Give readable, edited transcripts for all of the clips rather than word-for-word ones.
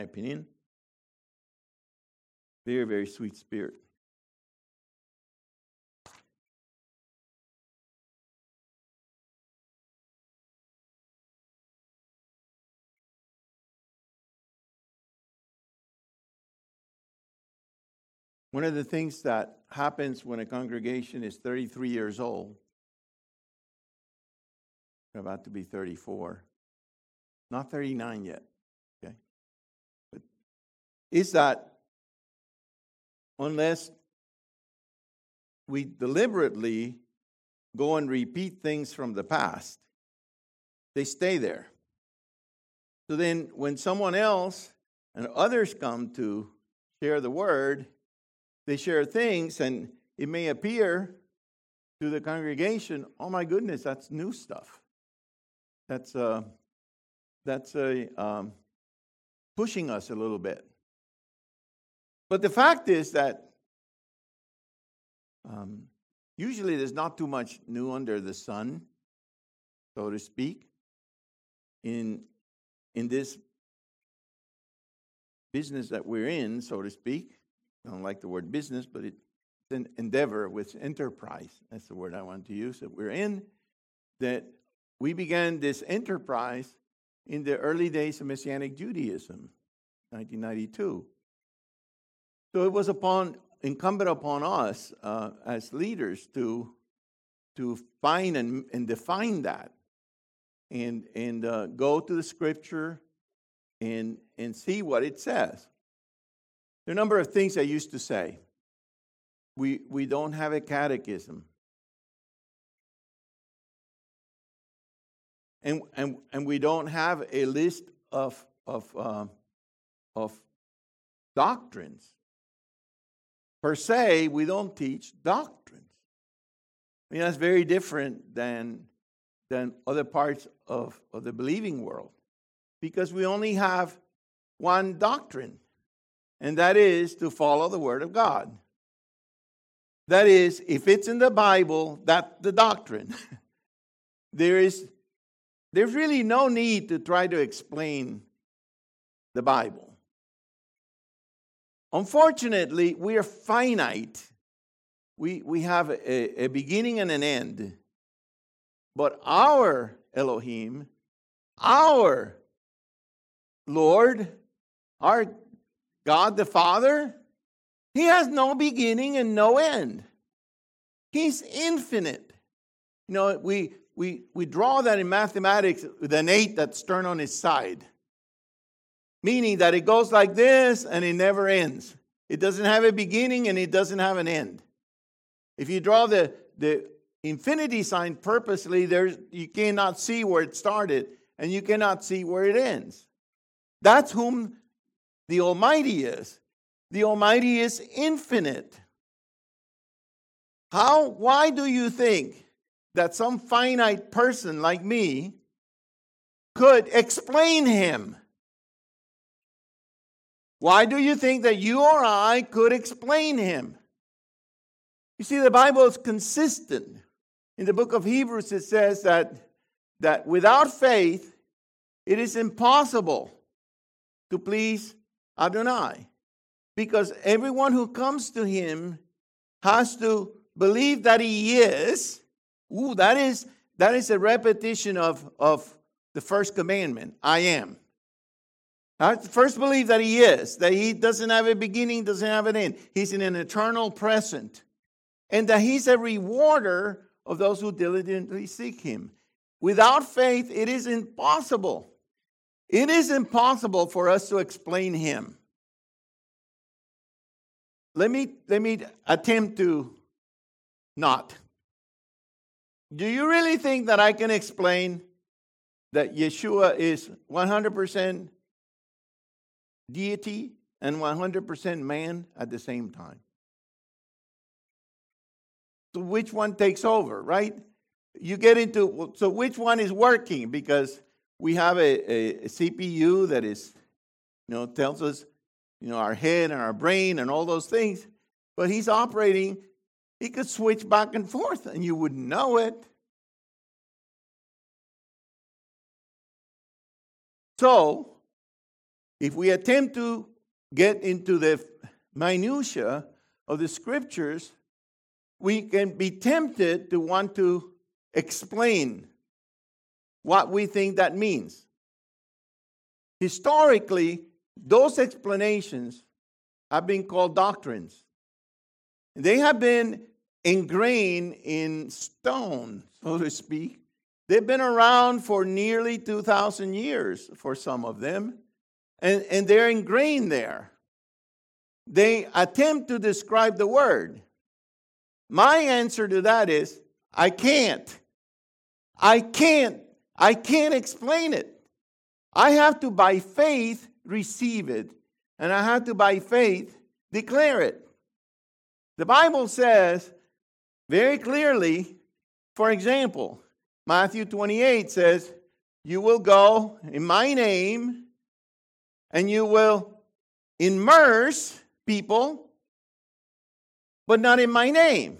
my opinion. Very, very sweet spirit. One of the things that happens when a congregation is 33 years old, they're about to be 34, not 39 yet, okay? But is that unless we deliberately go and repeat things from the past, they stay there. So then when someone else and others come to share the word, they share things, and it may appear to the congregation, oh my goodness, that's new stuff. That's pushing us a little bit. But the fact is that usually there's not too much new under the sun, so to speak, in this business that we're in, so to speak. I don't like the word business, but it's an endeavor with enterprise. That's the word I want to use that we're in. That we began this enterprise in the early days of Messianic Judaism, 1992. So it was incumbent upon us as leaders to find and define that, and go to the Scripture and see what it says. There are a number of things I used to say. We don't have a catechism. And we don't have a list of doctrines. Per se, we don't teach doctrines. I mean, that's very different than other parts of the believing world. Because we only have one doctrine. And that is to follow the Word of God. That is, if it's in the Bible, that's the doctrine. There's really no need to try to explain the Bible. Unfortunately, we are finite. We have a beginning and an end. But our Elohim, our Lord, our God the Father, He has no beginning and no end. He's infinite. You know, we draw that in mathematics with an 8 that's turned on its side. Meaning that it goes like this and it never ends. It doesn't have a beginning and it doesn't have an end. If you draw the infinity sign purposely, you cannot see where it started and you cannot see where it ends. That's whom the Almighty is. The Almighty is infinite. Why do you think that some finite person like me could explain Him? Why do you think that you or I could explain Him? You see, the Bible is consistent. In the book of Hebrews, it says that without faith, it is impossible to please Adonai. Because everyone who comes to Him has to believe that He is. That is a repetition of the first commandment, I am. First believe that He is, that He doesn't have a beginning, doesn't have an end. He's in an eternal present. And that He's a rewarder of those who diligently seek Him. Without faith, it is impossible. It is impossible for us to explain Him. Let me attempt to not. Do you really think that I can explain that Yeshua is 100% deity and 100% man at the same time? So which one takes over, right? You get into, so which one is working? Because we have a CPU that is, tells us, our head and our brain and all those things. But He's operating, He could switch back and forth and you wouldn't know it. So, if we attempt to get into the minutia of the scriptures, we can be tempted to want to explain what we think that means. Historically, those explanations have been called doctrines. They have been ingrained in stone, so to speak. They've been around for nearly 2,000 years for some of them, and they're ingrained there. They attempt to describe the word. My answer to that is, I can't explain it. I have to, by faith, receive it, and I have to, by faith, declare it. The Bible says very clearly, for example, Matthew 28 says, you will go in my name, and you will immerse people, but not in my name.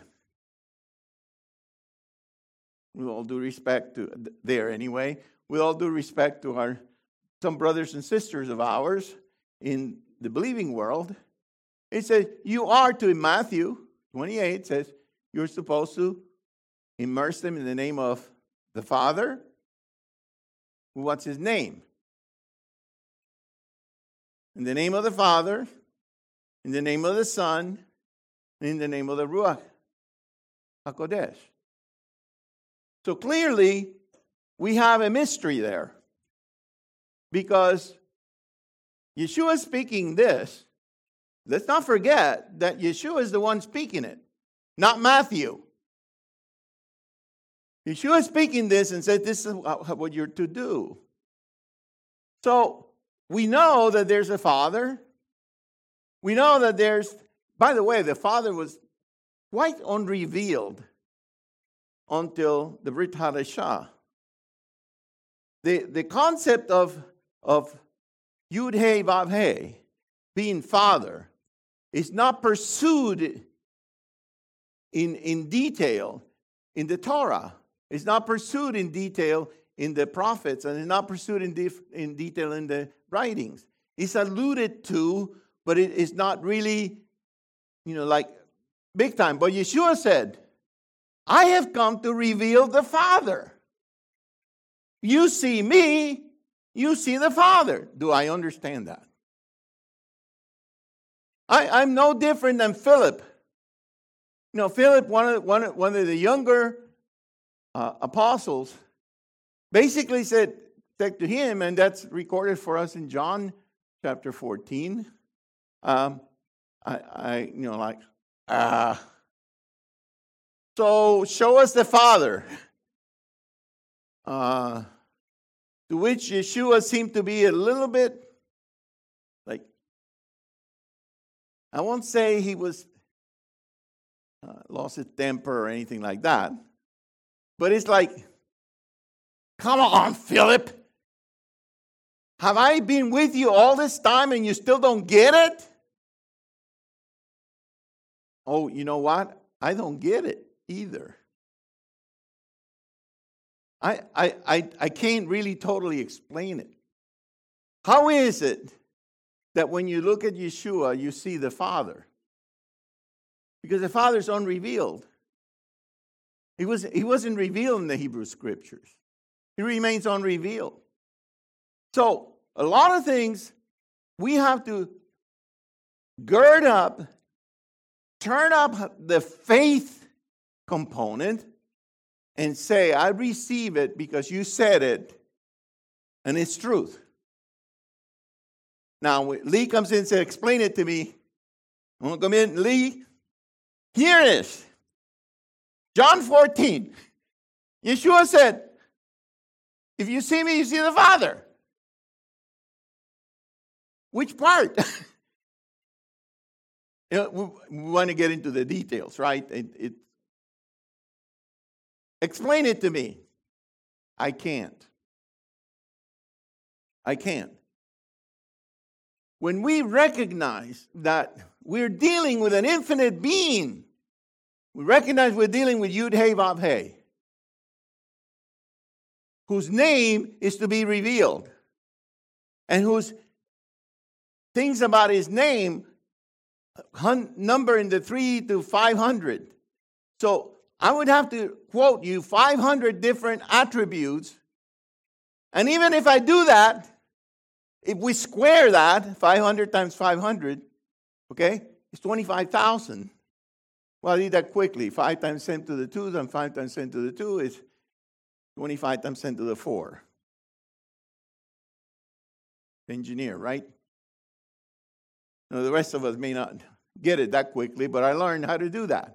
With all due respect to there anyway, with all due respect to some brothers and sisters of ours in the believing world, it says you are to, in Matthew 28 says you're supposed to immerse them in the name of the Father. What's his name? In the name of the Father, in the name of the Son, and in the name of the Ruach HaKodesh. So clearly, we have a mystery there. Because Yeshua is speaking this. Let's not forget that Yeshua is the one speaking it, not Matthew. Yeshua is speaking this and said, this is what you're to do. So, we know that there's a Father. We know that there's, by the way, the Father was quite unrevealed until the Brit Hadashah. The concept of Yud He Vav He, being Father, is not pursued in detail in the Torah. It's not pursued in detail in the prophets, and it's not pursued in detail in the writings. It's alluded to, but it is not really, like big time. But Yeshua said, I have come to reveal the Father. You see me, you see the Father. Do I understand that? I'm no different than Philip. Philip, one of the younger apostles, basically said to him, and that's recorded for us in John chapter 14. So show us the Father. To which Yeshua seemed to be a little bit like, I won't say he was lost his temper or anything like that, but it's like, come on, Philip. Have I been with you all this time and you still don't get it? Oh, you know what? I don't get it either. I can't really totally explain it. How is it that when you look at Yeshua, you see the Father? Because the Father's unrevealed. He wasn't revealed in the Hebrew Scriptures. He remains unrevealed. So, a lot of things we have to gird up, turn up the faith component, and say, I receive it because you said it, and it's truth. Now, Lee comes in and says, explain it to me. I'm going to come in, Lee, here it is. John 14. Yeshua said, if you see me, you see the Father. Which part? We want to get into the details, right? Explain it to me. I can't. When we recognize that we're dealing with an infinite being, we recognize we're dealing with Yud He Vav He, whose name is to be revealed, and whose things about his name number in the 3 to 500. So I would have to quote you 500 different attributes. And even if I do that, if we square that, 500 times 500, okay, it's 25,000. Well, I did that quickly. 5 times 10 to the 2 and 5 times 10 to the 2 is 25 times 10 to the 4. Engineer, right? Now, the rest of us may not get it that quickly, but I learned how to do that.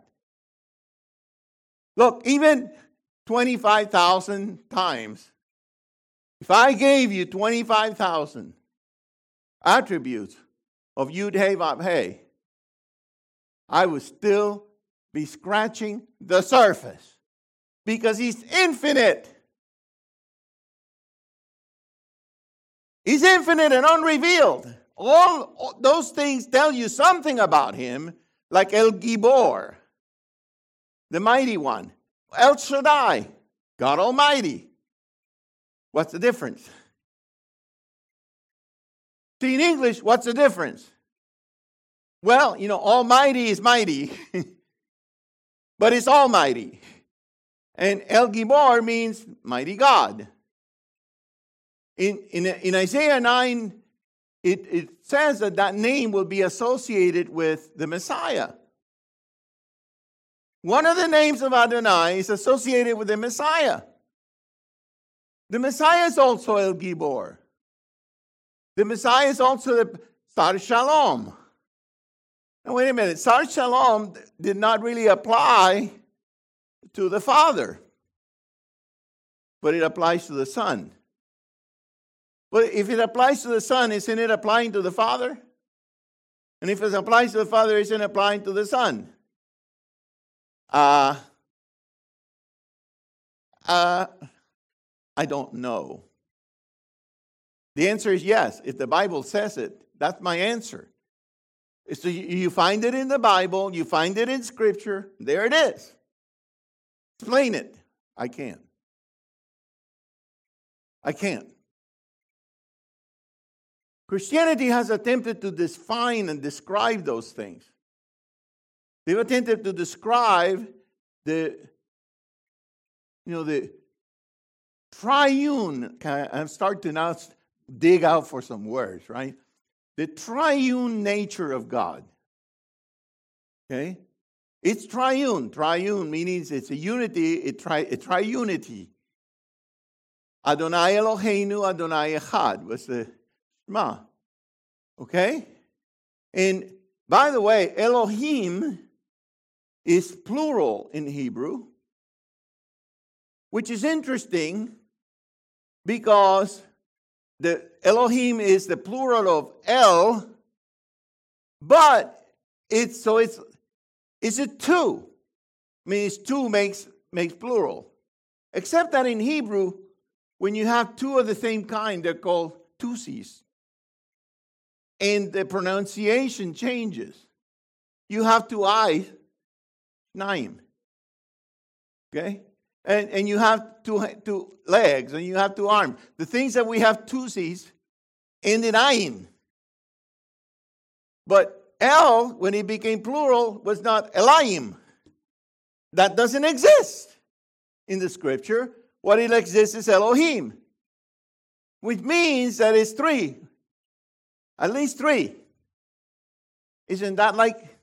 Look, even 25,000 times, if I gave you 25,000 attributes of Yud Hey Vav Hey, I would still be scratching the surface because he's infinite. He's infinite and unrevealed. All those things tell you something about him, like El Gibor, the mighty one. El Shaddai, God Almighty. What's the difference? See, in English, what's the difference? Well, Almighty is mighty, but it's almighty. And El Gibor means mighty God. In Isaiah 9, it says that name will be associated with the Messiah. One of the names of Adonai is associated with the Messiah. The Messiah is also El Gibor. The Messiah is also the Sar Shalom. Now, wait a minute. Sar Shalom did not really apply to the Father, but it applies to the Son. But if it applies to the Son, isn't it applying to the Father? And if it applies to the Father, isn't it applying to the Son? I don't know. The answer is yes. If the Bible says it, that's my answer. So you find it in the Bible, you find it in Scripture, there it is. Explain it. I can't. Christianity has attempted to define and describe those things. They've attempted to describe the triune. I'm starting to now dig out for some words, right? The triune nature of God. Okay? It's triune. Triune meaning it's a unity, a triunity. Adonai Eloheinu, Adonai Echad was the Shema. Okay? And by the way, Elohim is plural in Hebrew, which is interesting because the Elohim is the plural of El, but it's a two. Means two makes plural. Except that in Hebrew, when you have two of the same kind, they're called tusis. And the pronunciation changes. You have two eyes, naim. Okay? And you have two legs, and you have two arms. The things that we have tusis end in ayin. But El, when it became plural, was not Elohim. That doesn't exist in the Scripture. What it exists is Elohim, which means that it's three. At least three. Isn't that like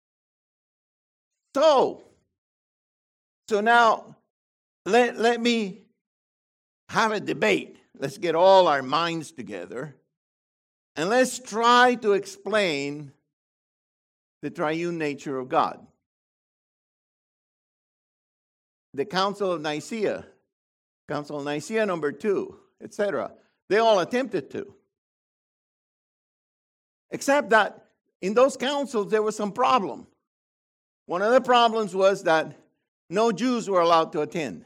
so? So now, let me have a debate. Let's get all our minds together. And let's try to explain the triune nature of God. The Council of Nicaea number 2, etc. They all attempted to. Except that in those councils there was some problem. One of the problems was that no Jews were allowed to attend.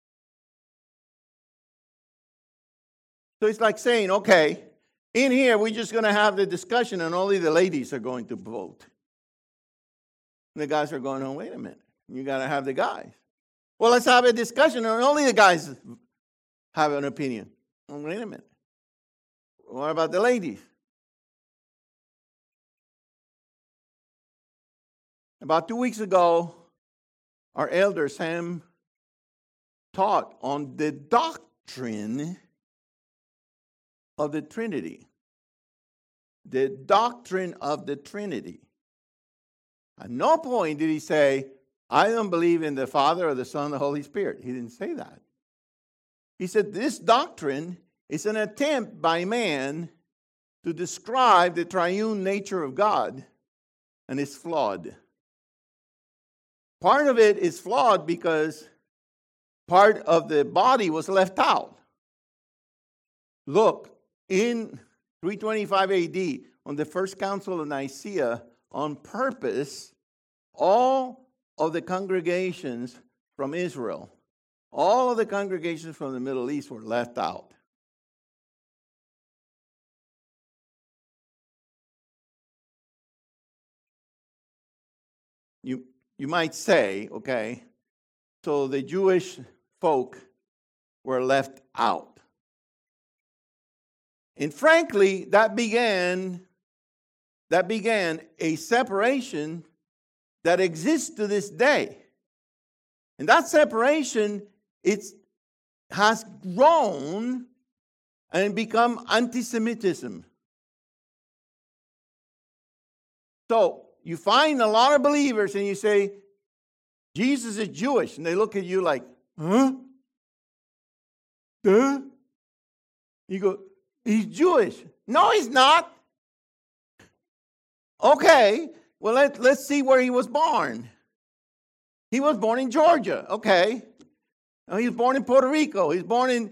So it's like saying, okay, in here we're just going to have the discussion and only the ladies are going to vote. And the guys are going, oh, wait a minute. You got to have the guys. Well, let's have a discussion and only the guys have an opinion. Oh, wait a minute. What about the ladies? About 2 weeks ago, our elder Sam taught on the doctrine of the Trinity. The doctrine of the Trinity. At no point did he say, I don't believe in the Father or the Son or the Holy Spirit. He didn't say that. He said this doctrine is an attempt by man to describe the triune nature of God, and it's flawed. Part of it is flawed because part of the body was left out. Look, in 325 AD, on the First Council of Nicaea, on purpose, all of the congregations from Israel, all of the congregations from the Middle East were left out. You might say, okay, so the Jewish folk were left out. And frankly, that began a separation that exists to this day. And that separation, has grown and become anti-Semitism. So you find a lot of believers and you say, Jesus is Jewish. And they look at you like, huh? Duh? You go, he's Jewish. No, he's not. Okay, well, let's see where he was born. He was born in Georgia. Okay. He was born in Puerto Rico. He's born in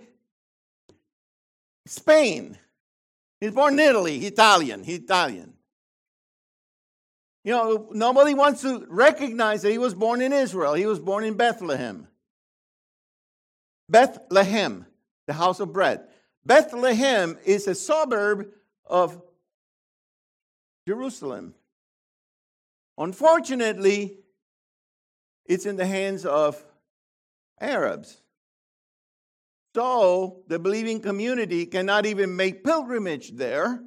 Spain. He's born in Italy. He's Italian. You know, nobody wants to recognize that he was born in Israel. He was born in Bethlehem. Bethlehem, the house of bread. Bethlehem is a suburb of Jerusalem. Unfortunately, it's in the hands of Arabs. So the believing community cannot even make pilgrimage there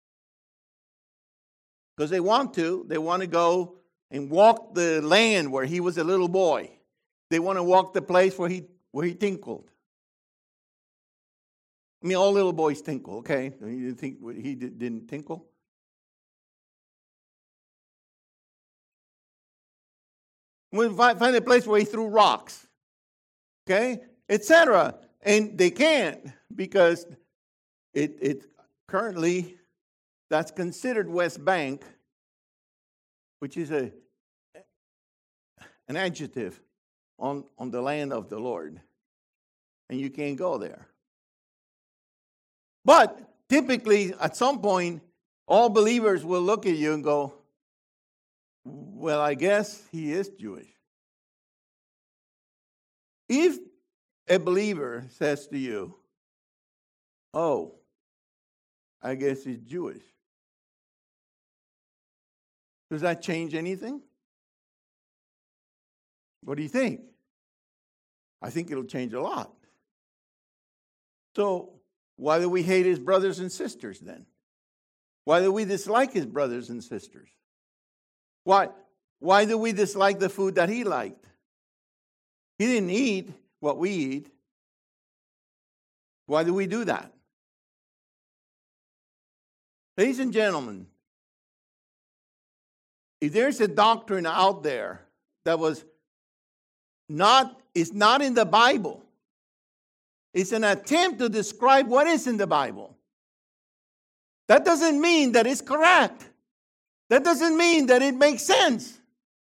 because they want to. They want to go and walk the land where he was a little boy. They want to walk the place where he tinkled. I mean, all little boys tinkle, okay? You think he didn't tinkle? We find a place where he threw rocks, okay, etc. And they can't because it currently that's considered West Bank, which is an adjective on the land of the Lord, and you can't go there. But typically, at some point, all believers will look at you and go, well, I guess he is Jewish. If a believer says to you, oh, I guess he's Jewish, does that change anything? What do you think? I think it'll change a lot. So, why do we hate his brothers and sisters then? Why do we dislike his brothers and sisters? Why do we dislike the food that he liked? He didn't eat what we eat. Why do we do that? Ladies and gentlemen, if there's a doctrine out there that is not in the Bible, it's an attempt to describe what is in the Bible. That doesn't mean that it's correct. That doesn't mean that it makes sense.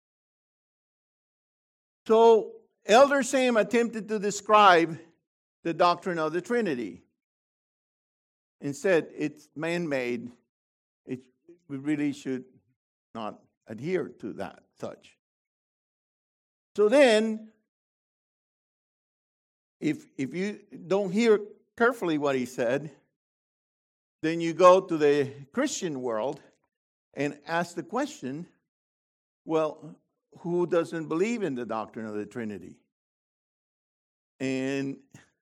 So, Elder Sam attempted to describe the doctrine of the Trinity and said it's man-made. We really should not adhere to that such. So then, if you don't hear carefully what he said, then you go to the Christian world and ask the question, well, who doesn't believe in the doctrine of the Trinity? And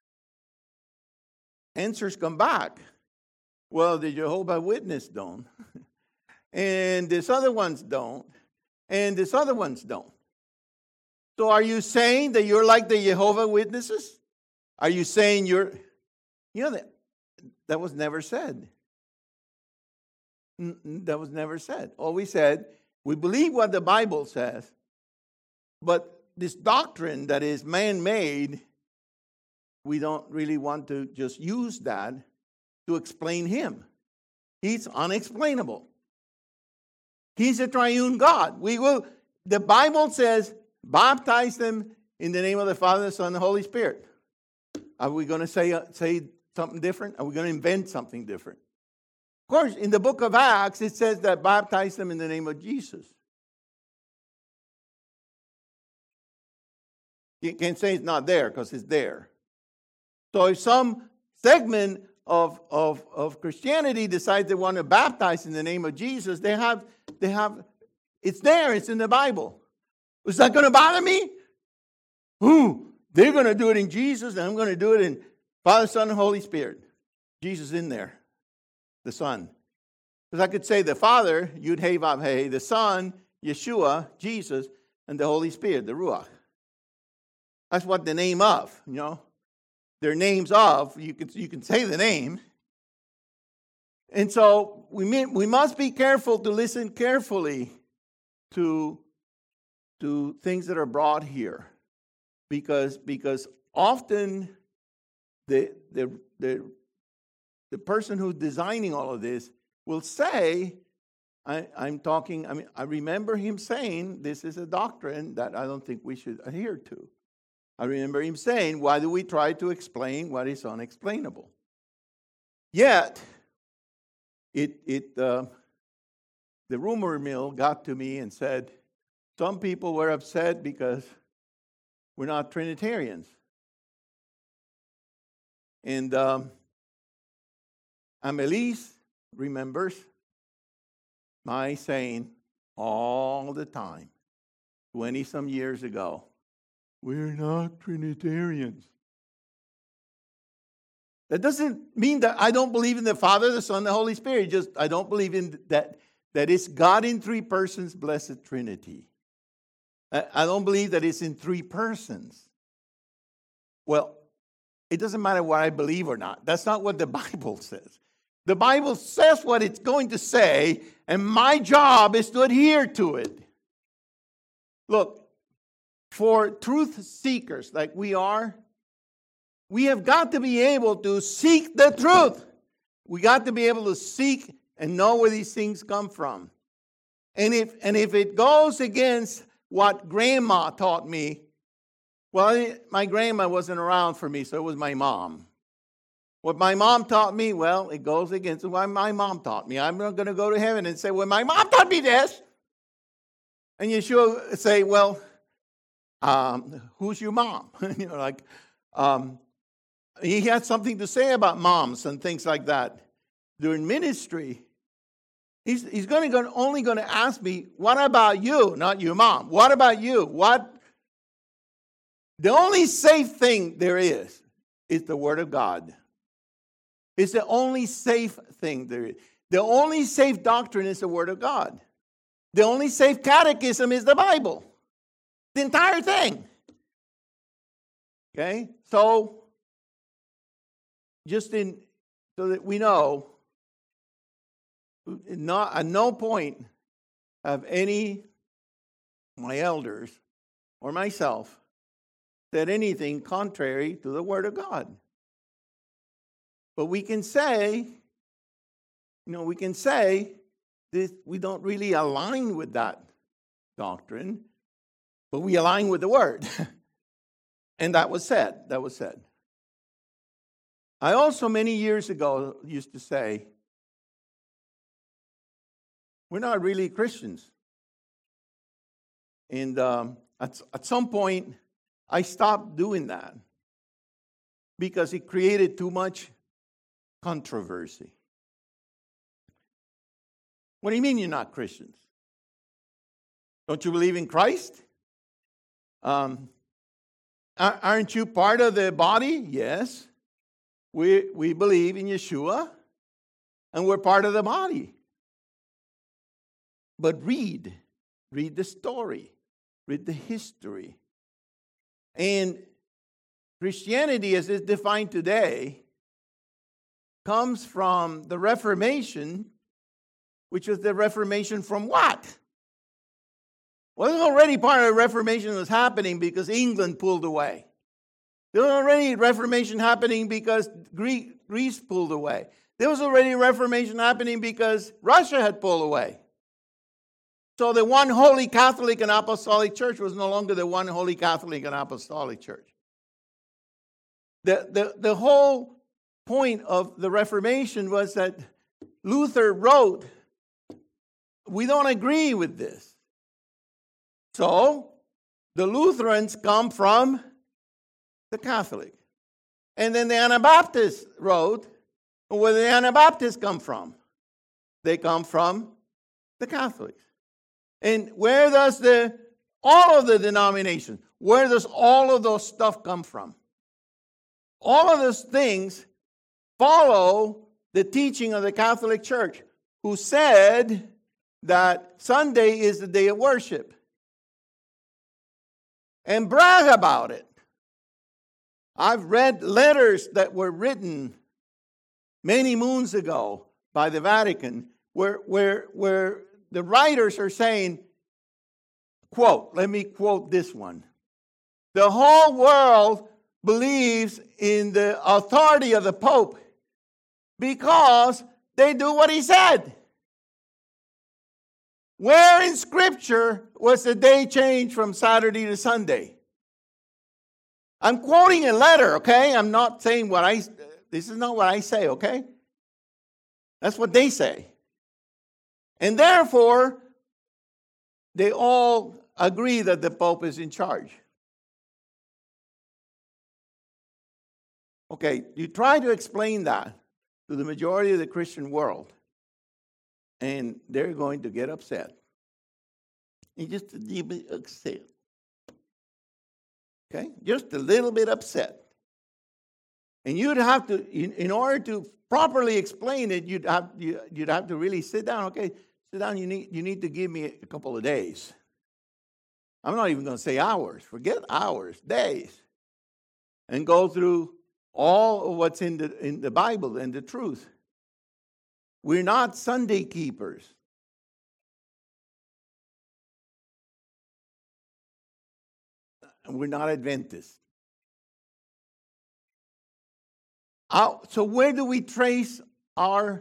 answers come back. Well, the Jehovah's Witnesses don't. And these other ones don't. and these other ones don't. So are you saying that you're like the Jehovah's Witnesses? Are you saying that was never said. That was never said. All we said, we believe what the Bible says, but this doctrine that is man-made, we don't really want to just use that to explain him. He's unexplainable. He's a triune God. The Bible says, baptize them in the name of the Father, the Son, and the Holy Spirit. Are we going to say something different? Are we going to invent something different? Of course, in the book of Acts, it says that baptize them in the name of Jesus. You can't say it's not there because it's there. So if some segment of Christianity decides they want to baptize in the name of Jesus, they have it's there, it's in the Bible. Is that going to bother me? They're going to do it in Jesus, and I'm going to do it in Father, Son, and Holy Spirit. Jesus in there, the Son. Because I could say the Father, Yud Hey Vav Hey, the Son, Yeshua, Jesus, and the Holy Spirit, the Ruach. That's what the name of, They're names of, you can say the name. And so we must be careful to listen carefully to things that are brought here. Because often the person who's designing all of this will say, I remember him saying, this is a doctrine that I don't think we should adhere to. I remember him saying, why do we try to explain what is unexplainable? Yet, the rumor mill got to me and said, some people were upset because we're not Trinitarians. And Amelise remembers my saying all the time, 20-some years ago, we're not Trinitarians. That doesn't mean that I don't believe in the Father, the Son, the Holy Spirit. Just I don't believe in that it's God in three persons, blessed Trinity. I don't believe that it's in three persons. Well, it doesn't matter what I believe or not. That's not what the Bible says. The Bible says what it's going to say, and my job is to adhere to it. Look, for truth seekers like we are, we have got to be able to seek the truth. We got to be able to seek and know where these things come from. And if it goes against what grandma taught me, well, my grandma wasn't around for me, so it was my mom. What my mom taught me, well, it goes against what my mom taught me. I'm not going to go to heaven and say, well, my mom taught me this. And you should say, well, who's your mom? He had something to say about moms and things like that. During ministry, he's only going to ask me, what about you? Not your mom. What about you? The only safe thing there is the Word of God. It's the only safe thing there is. The only safe doctrine is the Word of God. The only safe catechism is the Bible. The entire thing. Okay? So so that we know, at no point have my elders or myself said anything contrary to the Word of God. But we can say this, we don't really align with that doctrine, but we align with the Word. And that was said. I also, many years ago, used to say, we're not really Christians. And at some point, I stopped doing that because it created too much controversy. What do you mean you're not Christians? Don't you believe in Christ? Aren't you part of the body? Yes. We believe in Yeshua, and we're part of the body. But read read the story, read the history. And Christianity, as it's defined today, comes from the Reformation, which was the Reformation from what? Well, there's already part of the Reformation that was happening because England pulled away. There was already Reformation happening because Greece pulled away. There was already Reformation happening because Russia had pulled away. So the one holy Catholic and Apostolic Church was no longer the one holy Catholic and Apostolic Church. The whole point of the Reformation was that Luther wrote, we don't agree with this. So the Lutherans come from the Catholic. And then the Anabaptists wrote, where the Anabaptists come from? They come from the Catholics. And where does all of the denominations, where does all of those stuff come from? All of those things follow the teaching of the Catholic Church, who said that Sunday is the day of worship. And brag about it. I've read letters that were written many moons ago by the Vatican where the writers are saying, quote, let me quote this one. The whole world believes in the authority of the Pope because they do what he said. Where in Scripture was the day changed from Saturday to Sunday? I'm quoting a letter, okay? I'm not saying this is not what I say, okay? That's what they say. And therefore, they all agree that the Pope is in charge. Okay, you try to explain that to the majority of the Christian world, and they're going to get upset. And just a little bit upset. Okay? Just a little bit upset. And you'd have to, in order to properly explain it, you'd have to really sit down. Okay, sit down. You need to give me a couple of days. I'm not even going to say hours. Forget hours, days. And go through all of what's in the Bible and the truth. We're not Sunday keepers. And we're not Adventists. So where do we trace what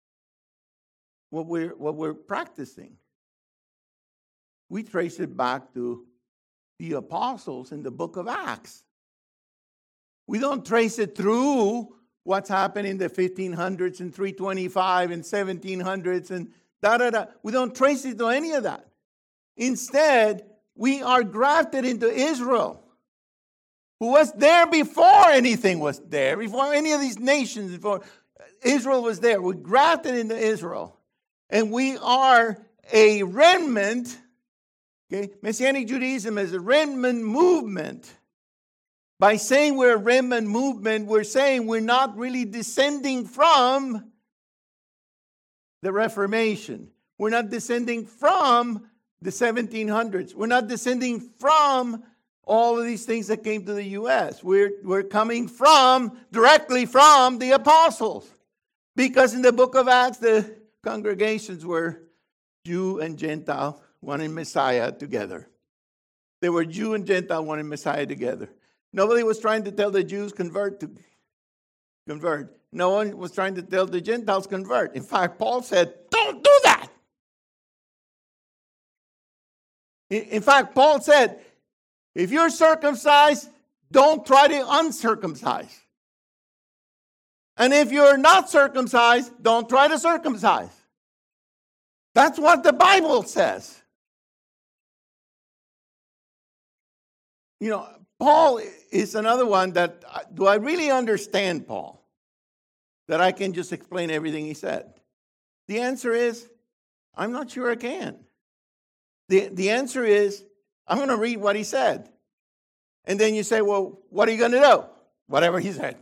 we're practicing? We trace it back to the apostles in the book of Acts. We don't trace it through what's happened in the 1500s and 325 and 1700s and da-da-da. We don't trace it to any of that. Instead, we are grafted into Israel, who was there before anything was there, before any of these nations, before Israel was there. We're grafted into Israel. And we are a remnant. Okay? Messianic Judaism is a remnant movement. By saying we're a remnant movement, we're saying we're not really descending from the Reformation. We're not descending from the 1700s. We're not descending from all of these things that came to the U.S. We're coming directly from the apostles. Because in the book of Acts, the congregations were Jew and Gentile, one in Messiah together. They were Jew and Gentile, one in Messiah together. Nobody was trying to tell the Jews convert. No one was trying to tell the Gentiles convert. In fact, Paul said, don't do that. In fact, Paul said, if you're circumcised, don't try to uncircumcise. And if you're not circumcised, don't try to circumcise. That's what the Bible says. You know, Paul is another one that, do I really understand Paul? That I can just explain everything he said? The answer is, I'm not sure I can. The answer is, I'm going to read what he said. And then you say, well, what are you going to do? Whatever he said.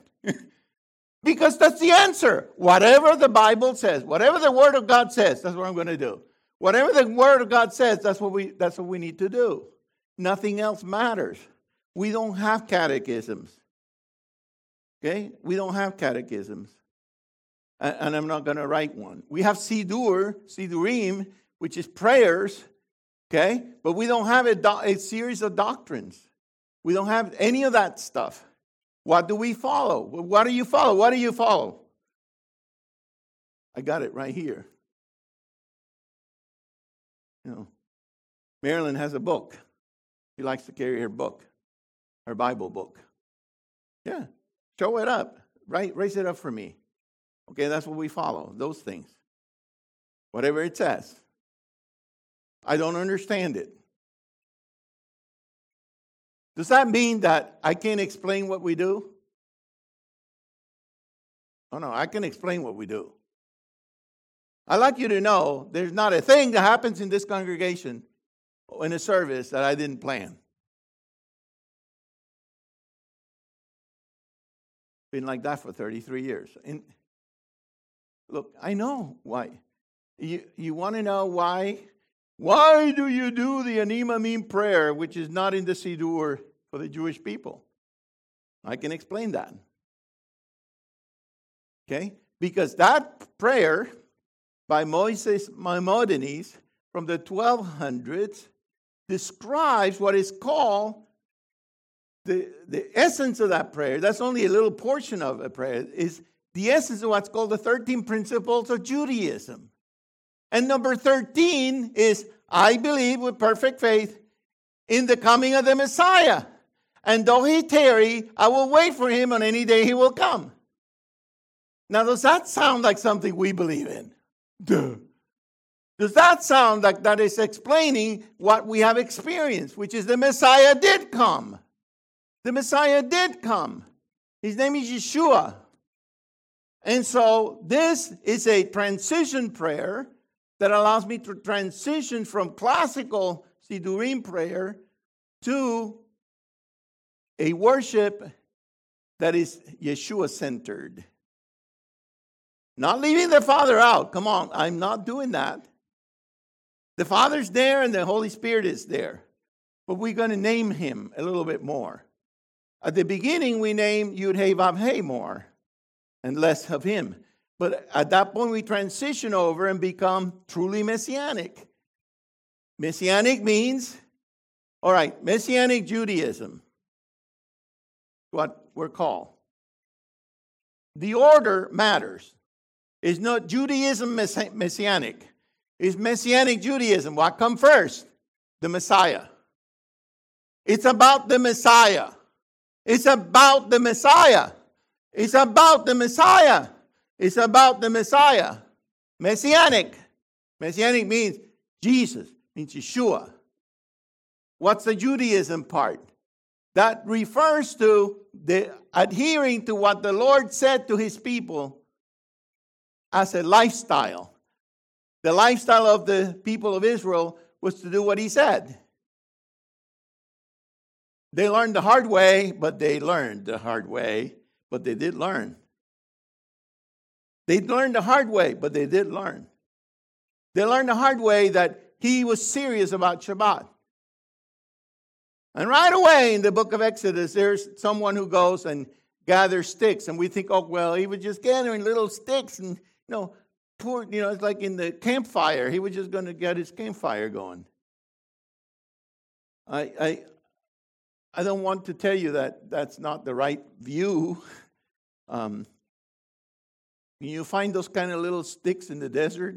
Because that's the answer. Whatever the Bible says, whatever the Word of God says, that's what I'm going to do. Whatever the Word of God says, that's what we need to do. Nothing else matters. We don't have catechisms. Okay? We don't have catechisms. And I'm not going to write one. We have Sidurim, which is prayers. Okay? But we don't have a series of doctrines. We don't have any of that stuff. What do we follow? What do you follow? What do you follow? I got it right here. You know, Marilyn has a book. She likes to carry her book, her Bible book. Yeah, show it up. Raise it up for me. Okay, that's what we follow, those things. Whatever it says. I don't understand it. Does that mean that I can't explain what we do? Oh, no, I can explain what we do. I'd like you to know there's not a thing that happens in this congregation in a service that I didn't plan. Been like that for 33 years. And look, I know why. You want to know why? Why do you do the Ani Ma'amim prayer, which is not in the Siddur for the Jewish people? I can explain that. Okay? Because that prayer by Moises Maimonides from the 1200s describes what is called the essence of that prayer. That's only a little portion of a prayer. Is the essence of what's called the 13 principles of Judaism. And number 13 is, I believe with perfect faith in the coming of the Messiah. And though he tarry, I will wait for him on any day he will come. Now, does that sound like something we believe in? Duh. Does that sound like that is explaining what we have experienced, which is the Messiah did come? The Messiah did come. His name is Yeshua. And so this is a transition prayer that allows me to transition from classical Sidurim prayer to a worship that is Yeshua-centered. Not leaving the Father out. Come on, I'm not doing that. The Father's there and the Holy Spirit is there. But we're going to name him a little bit more. At the beginning, we named Yud-Heh Vav-Heh more and less of him. But at that point, we transition over and become truly Messianic. Messianic means, all right, Messianic Judaism, what we're called. The order matters. It's not Judaism Messianic. It's Messianic Judaism. What comes first? The Messiah. It's about the Messiah. It's about the Messiah. It's about the Messiah. It's about the Messiah. Messianic. Messianic means Jesus, means Yeshua. What's the Judaism part? That refers to the adhering to what the Lord said to his people as a lifestyle. The lifestyle of the people of Israel was to do what he said. They learned the hard way, but they learned the hard way, but they did learn. They learned the hard way, but they did learn. They learned the hard way that he was serious about Shabbat. And right away in the book of Exodus, there's someone who goes and gathers sticks. And we think, oh, well, he was just gathering little sticks and, it's like in the campfire. He was just going to get his campfire going. I don't want to tell you that that's not the right view. You find those kind of little sticks in the desert.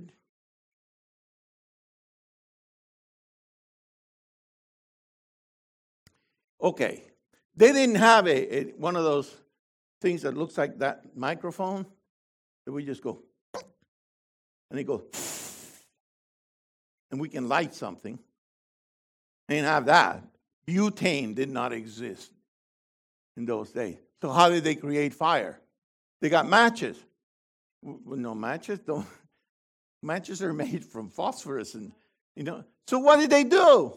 Okay. They didn't have one of those things that looks like that microphone. That we just go, and they go, and we can light something. They didn't have that. Butane did not exist in those days. So how did they create fire? They got matches. No matches. Matches are made from phosphorus, and So what did they do?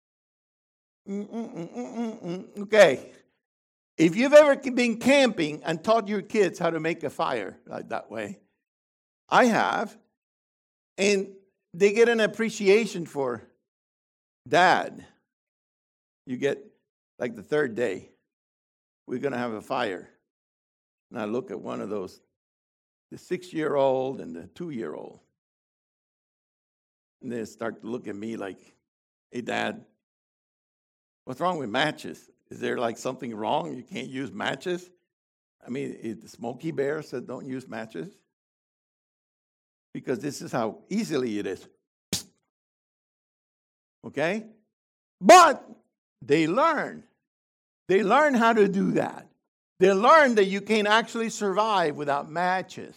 Okay. If you've ever been camping and taught your kids how to make a fire like that way, I have. And they get an appreciation for Dad. You get, like the third day, we're going to have a fire. And I look at one of those, the 6-year-old and the 2-year-old. And they start to look at me like, hey, Dad, what's wrong with matches? Is there like something wrong? You can't use matches? I mean, the Smokey Bear said don't use matches. Because this is how easily it is. Okay? But they learn. They learn how to do that. They learn that you can actually survive without matches.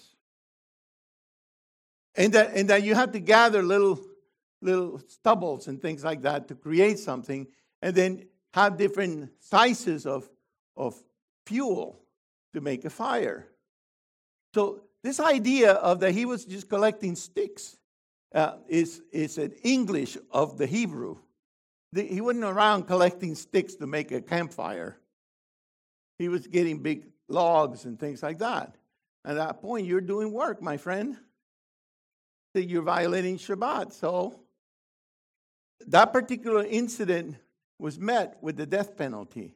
And that you have to gather little stubbles and things like that to create something, and then have different sizes of fuel to make a fire. So this idea of that he was just collecting sticks is an English of the Hebrew. He wasn't around collecting sticks to make a campfire. He was getting big logs and things like that. At that point, you're doing work, my friend. That you're violating Shabbat. So that particular incident was met with the death penalty.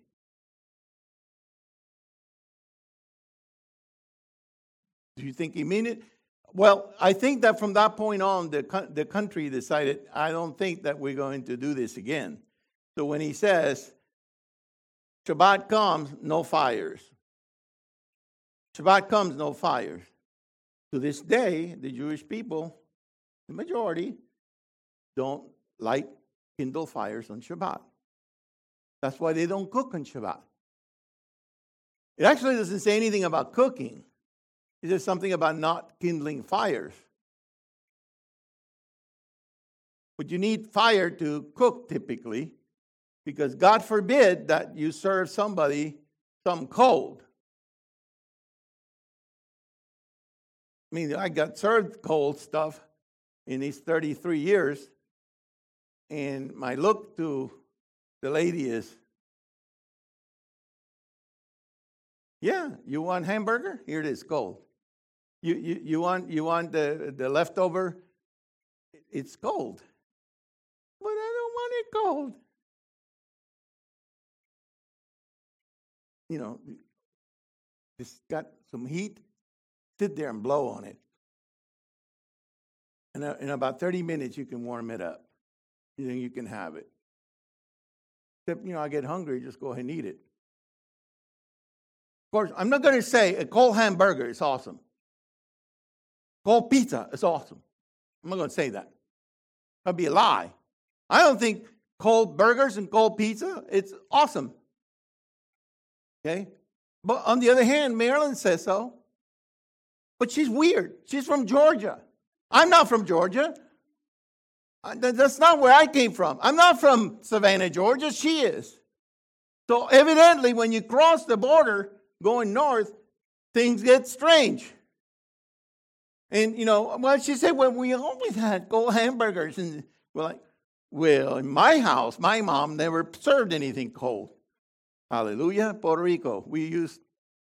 Do you think he meant it? Well, I think that from that point on, the country decided, I don't think that we're going to do this again. So when he says, Shabbat comes, no fires. Shabbat comes, no fires. To this day, the Jewish people, the majority, don't light kindle fires on Shabbat. That's why they don't cook on Shabbat. It actually doesn't say anything about cooking. It says something about not kindling fires. But you need fire to cook typically, because God forbid that you serve somebody something cold. I mean, I got served cold stuff in these 33 years, and my look to the lady is, yeah, you want hamburger? Here it is, cold. You want the leftover? It's cold. But I don't want it cold. You know, it's got some heat. Sit there and blow on it. And in about 30 minutes, you can warm it up. Then you can have it. Except, I get hungry, just go ahead and eat it. Of course, I'm not going to say a cold hamburger is awesome. Cold pizza is awesome. I'm not going to say that. That'd be a lie. I don't think cold burgers and cold pizza, it's awesome. Okay? But on the other hand, Marilyn says so. But she's weird. She's from Georgia. I'm not from Georgia. That's not where I came from. I'm not from Savannah, Georgia. She is. So evidently, when you cross the border going north, things get strange. And, she said, well, we always had cold hamburgers. And we're like, well, in my house, my mom never served anything cold. Hallelujah, Puerto Rico. We used,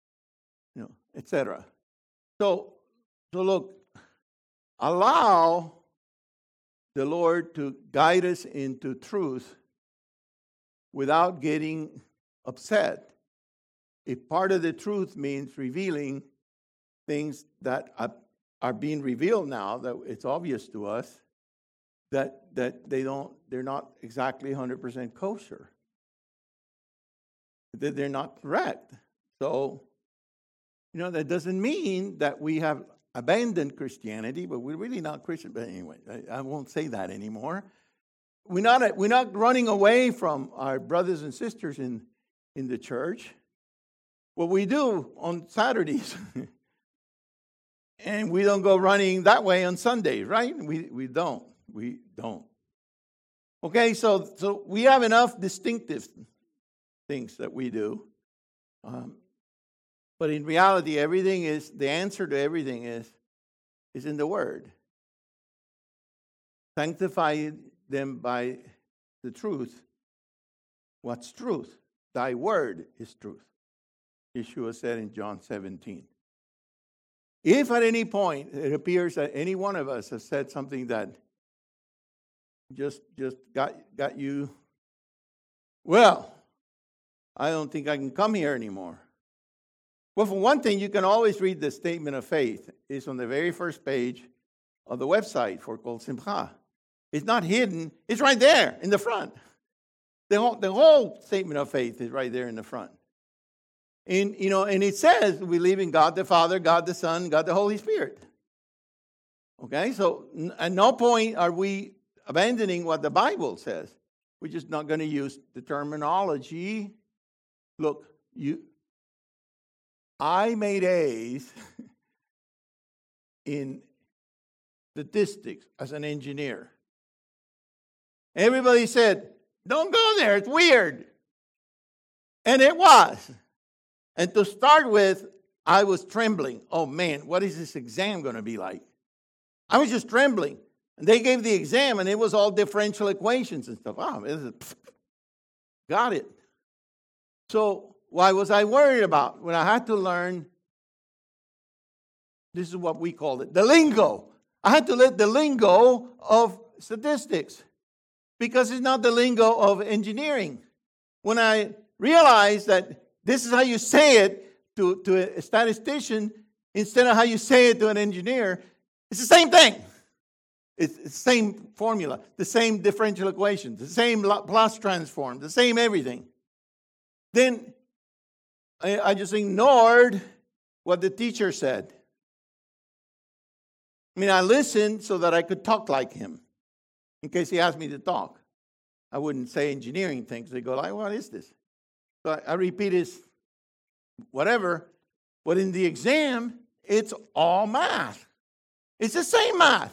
etc. So look, allow the Lord to guide us into truth without getting upset. If part of the truth means revealing things that are being revealed now, that it's obvious to us that they're not exactly 100% kosher, that they're not correct. So, that doesn't mean that we have abandoned Christianity, but we're really not Christian. But anyway, I won't say that anymore. We're not running away from our brothers and sisters in the church. What we do on Saturdays, and we don't go running that way on Sundays, right? We don't. Okay, so we have enough distinctive things that we do. But in reality, the answer to everything is in the Word. Sanctify them by the truth. What's truth? Thy word is truth. Yeshua said in John 17. If at any point it appears that any one of us has said something that just got you. Well, I don't think I can come here anymore. Well, for one thing, you can always read the statement of faith. It's on the very first page of the website for Kol Simcha. It's not hidden. It's right there in the front. The whole statement of faith is right there in the front. And it says we believe in God the Father, God the Son, God the Holy Spirit. Okay, so at no point are we abandoning what the Bible says. We're just not going to use the terminology. Look, I made A's in statistics as an engineer. Everybody said, don't go there, it's weird. And it was. And to start with, I was trembling. Oh man, what is this exam going to be like? I was just trembling. And they gave the exam, and it was all differential equations and stuff. Got it. So why was I worried about? When I had to learn, this is what we called it, the lingo. I had to learn the lingo of statistics because it's not the lingo of engineering. When I realized that this is how you say it to a statistician instead of how you say it to an engineer, it's the same thing. It's the same formula, the same differential equation, the same Laplace transform, the same everything. Then I just ignored what the teacher said. I mean, I listened so that I could talk like him in case he asked me to talk. I wouldn't say engineering things. They go like, what is this? So I repeat his whatever. But in the exam, it's all math. It's the same math.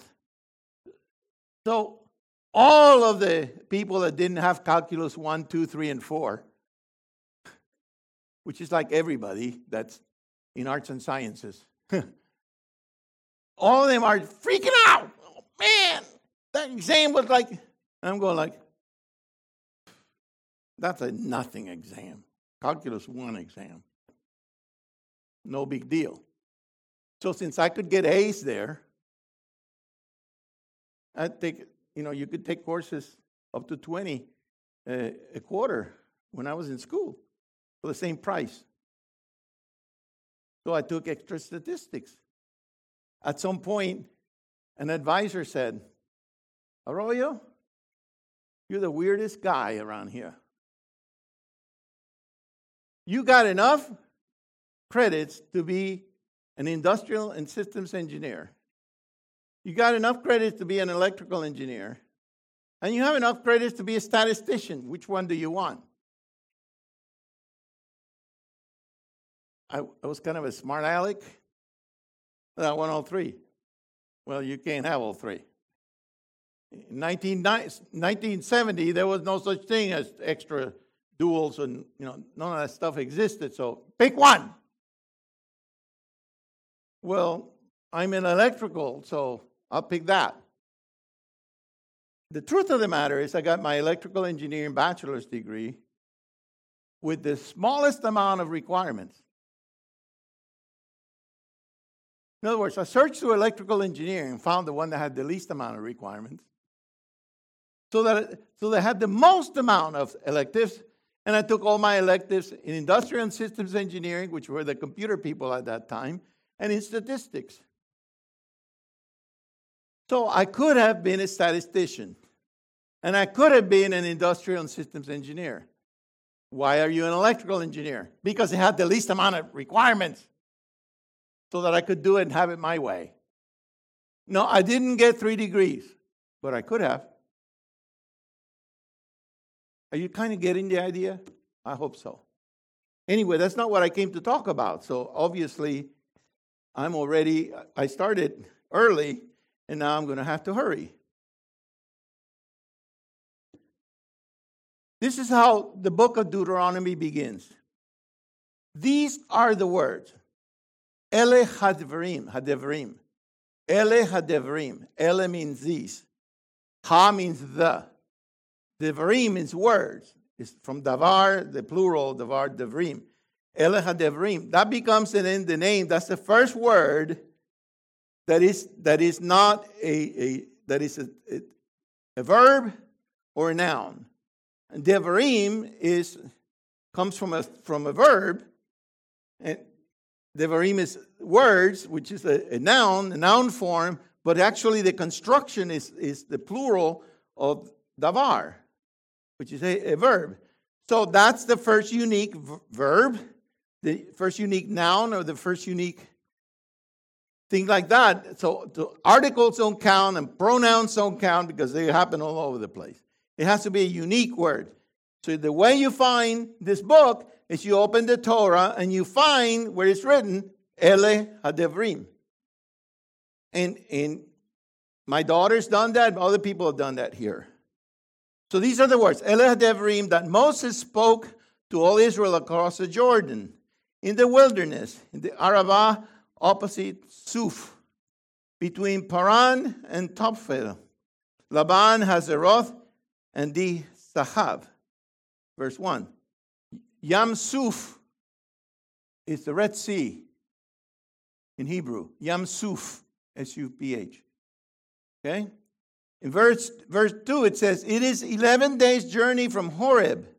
So all of the people that didn't have calculus 1, 2, 3, and 4, which is like everybody that's in arts and sciences, all of them are freaking out. Oh, man, that exam was like, I'm going like, that's a nothing exam. Calculus 1 exam. No big deal. So since I could get A's there, I'd take, you could take courses up to 20 a quarter when I was in school for the same price. So I took extra statistics. At some point, an advisor said, Arroyo, you're the weirdest guy around here. You got enough credits to be an industrial and systems engineer. You got enough credits to be an electrical engineer. And you have enough credits to be a statistician. Which one do you want? I was kind of a smart aleck. I want all three. Well, you can't have all three. In 1970, there was no such thing as extra duals, and none of that stuff existed. So pick one. Well, I'm in electrical, so I'll pick that. The truth of the matter is I got my electrical engineering bachelor's degree with the smallest amount of requirements. In other words, I searched through electrical engineering and found the one that had the least amount of requirements. So they had the most amount of electives, and I took all my electives in industrial and systems engineering, which were the computer people at that time, and in statistics. So I could have been a statistician, and I could have been an industrial and systems engineer. Why are you an electrical engineer? Because it had the least amount of requirements so that I could do it and have it my way. No, I didn't get 3 degrees, but I could have. Are you kind of getting the idea? I hope so. Anyway, that's not what I came to talk about. So obviously, I started early, and now I'm going to have to hurry. This is how the book of Deuteronomy begins. These are the words. Ele hadevrim, hadevrim. Ele hadevrim. Ele means these. Ha means the. Devrim means words. It's from davar, the plural, davar, devrim. Ele hadevrim. That becomes the name. That's the first word that is not a verb or a noun. And devarim comes from a verb, and devarim is words, which is a noun form, but actually the construction is the plural of davar, which is a verb. So that's the first unique verb, the first unique noun, or the first unique thing like that. So the articles don't count and pronouns don't count because they happen all over the place. It has to be a unique word. So the way you find this book is you open the Torah and you find where it's written, Ele HaDevrim. And my daughter's done that. Other people have done that here. So these are the words, Ele HaDevrim, that Moses spoke to all Israel across the Jordan, in the wilderness, in the Arabah, opposite Suf, between Paran and Tophel, Laban, Hazeroth, and Di Sahav. Verse 1. Yam Suf is the Red Sea in Hebrew. Yam Suf, S-U-P-H. Okay? In verse 2, it says, it is 11 days' journey from Horeb.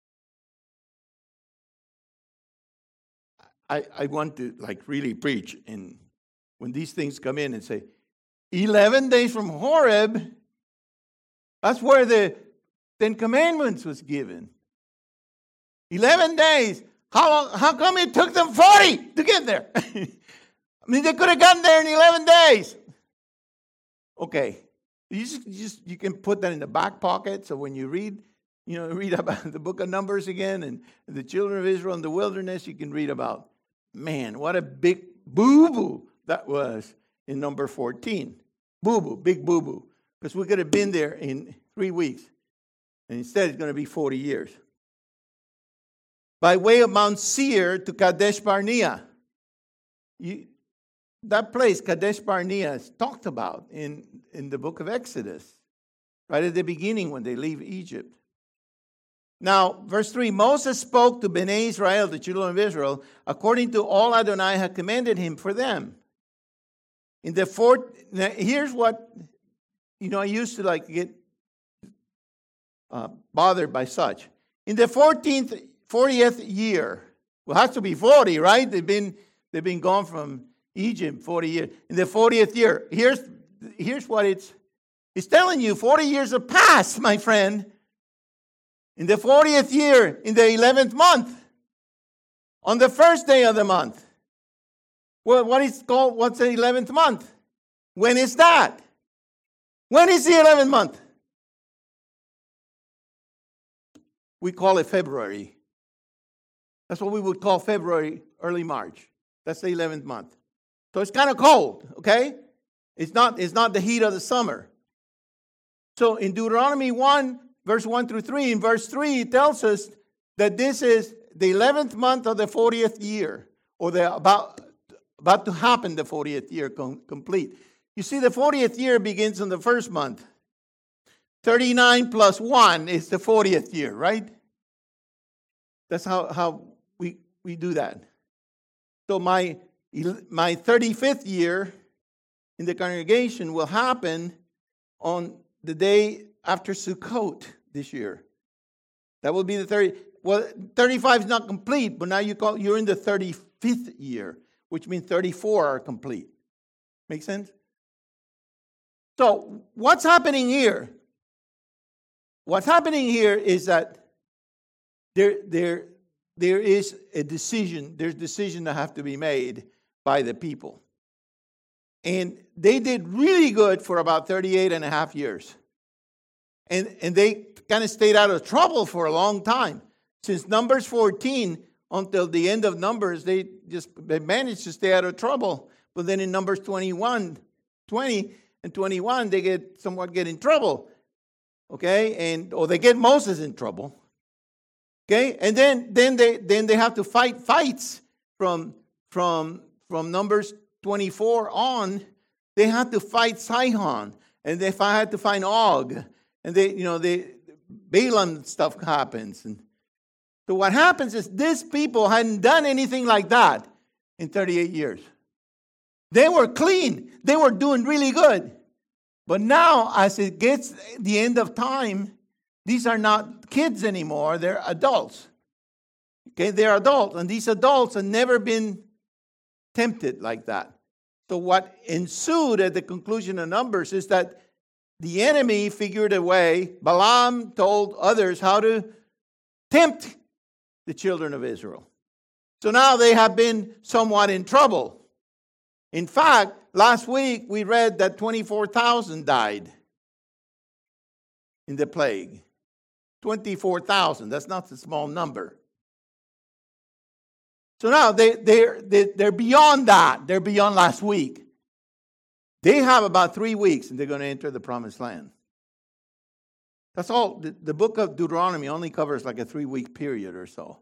I want to really preach, and when these things come in and say, 11 days from Horeb, that's where the Ten Commandments was given. 11 days. How come it took them 40 to get there? I mean, they could have gotten there in 11 days. Okay. You can put that in the back pocket, so when you read about the book of Numbers again and the children of Israel in the wilderness, you can read about, man, what a big boo-boo that was in number 14. Boo-boo, big boo-boo. Because we could have been there in 3 weeks. And instead, it's going to be 40 years. By way of Mount Seir to Kadesh Barnea. That place, Kadesh Barnea, is talked about in the book of Exodus, right at the beginning when they leave Egypt. Now, verse 3, Moses spoke to Bnei Israel, the children of Israel, according to all Adonai had commanded him for them. In the now here's what, I used to get bothered by such. In the 40th year, well, it has to be 40, right? They've been gone from Egypt 40 years. In the 40th year, here's what it's telling you. 40 years have passed, my friend. In the 40th year, in the 11th month, on the first day of the month. Well, what's the 11th month? When is that? When is the 11th month? We call it February. That's what we would call February, early March. That's the 11th month. So it's kind of cold, okay? It's not the heat of the summer. So in Deuteronomy 1, verse 1 through 3, in verse 3, it tells us that this is the 11th month of the 40th year, or the about to happen the 40th year complete. You see, the 40th year begins in the first month. 39 plus 1 is the 40th year, right? That's how we do that. So my 35th year in the congregation will happen on the day after Sukkot this year. That will be the 30. Well, 35 is not complete, but now you're in the 35th year, which means 34 are complete. Make sense? So what's happening here? What's happening here is that there is a decision. There's decision that have to be made by the people. And they did really good for about 38 and a half years. And they kind of stayed out of trouble for a long time. Since Numbers 14 until the end of Numbers, they managed to stay out of trouble. But then in Numbers 20 and 21, they somewhat get in trouble. Okay? Or they get Moses in trouble. Okay? And then they have to fight fights from Numbers 24 on. They had to fight Sihon, and they had to fight Og, and Balaam stuff happens. And so what happens is these people hadn't done anything like that in 38 years. They were clean. They were doing really good. But now, as it gets the end of time, these are not kids anymore. They're adults. Okay, they're adults. And these adults have never been tempted like that. So what ensued at the conclusion of Numbers is that the enemy figured a way. Balaam told others how to tempt the children of Israel. So now they have been somewhat in trouble. In fact, last week we read that 24,000 died in the plague. 24,000. That's not a small number. So now they're beyond that. They're beyond last week. They have about 3 weeks and they're going to enter the promised land. That's all. The book of Deuteronomy only covers like a 3-week period or so.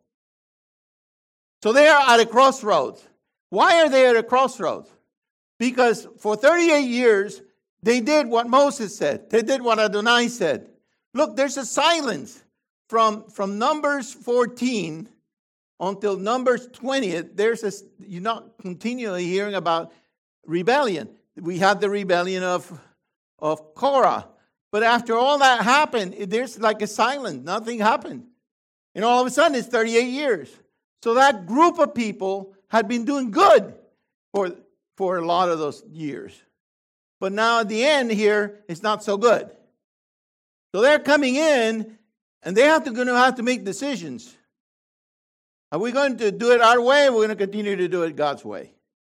So they are at a crossroads. Why are they at a crossroads? Because for 38 years, they did what Moses said. They did what Adonai said. Look, there's a silence from Numbers 14 until Numbers 20. You're not continually hearing about rebellion. We had the rebellion of Korah. But after all that happened, there's like a silence. Nothing happened. And all of a sudden, it's 38 years. So that group of people had been doing good for a lot of those years. But now at the end here, it's not so good. So they're coming in, and they're going to have to make decisions. Are we going to do it our way, or are we going to continue to do it God's way?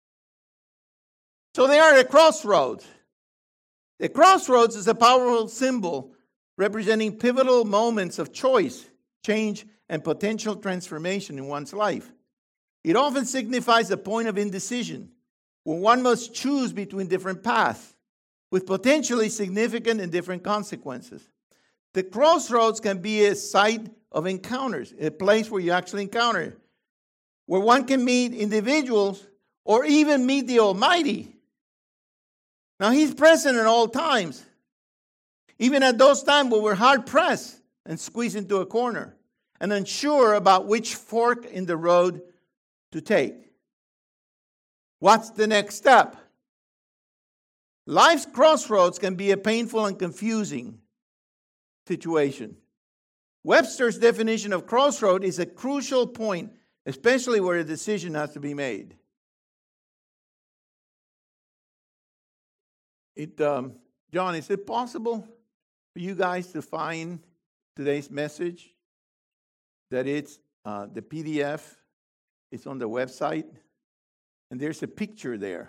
So they are at a crossroads. The crossroads is a powerful symbol representing pivotal moments of choice, change, and potential transformation in one's life. It often signifies a point of indecision, where one must choose between different paths, with potentially significant and different consequences. The crossroads can be a site of encounters, a place where you actually encounter, where one can meet individuals or even meet the Almighty. Now, He's present at all times, even at those times when we're hard-pressed and squeezed into a corner and unsure about which fork in the road to take. What's the next step? Life's crossroads can be a painful and confusing situation. Webster's definition of crossroad is a crucial point, especially where a decision has to be made. John, is it possible for you guys to find today's message? That it's the PDF. It's on the website. And there's a picture there.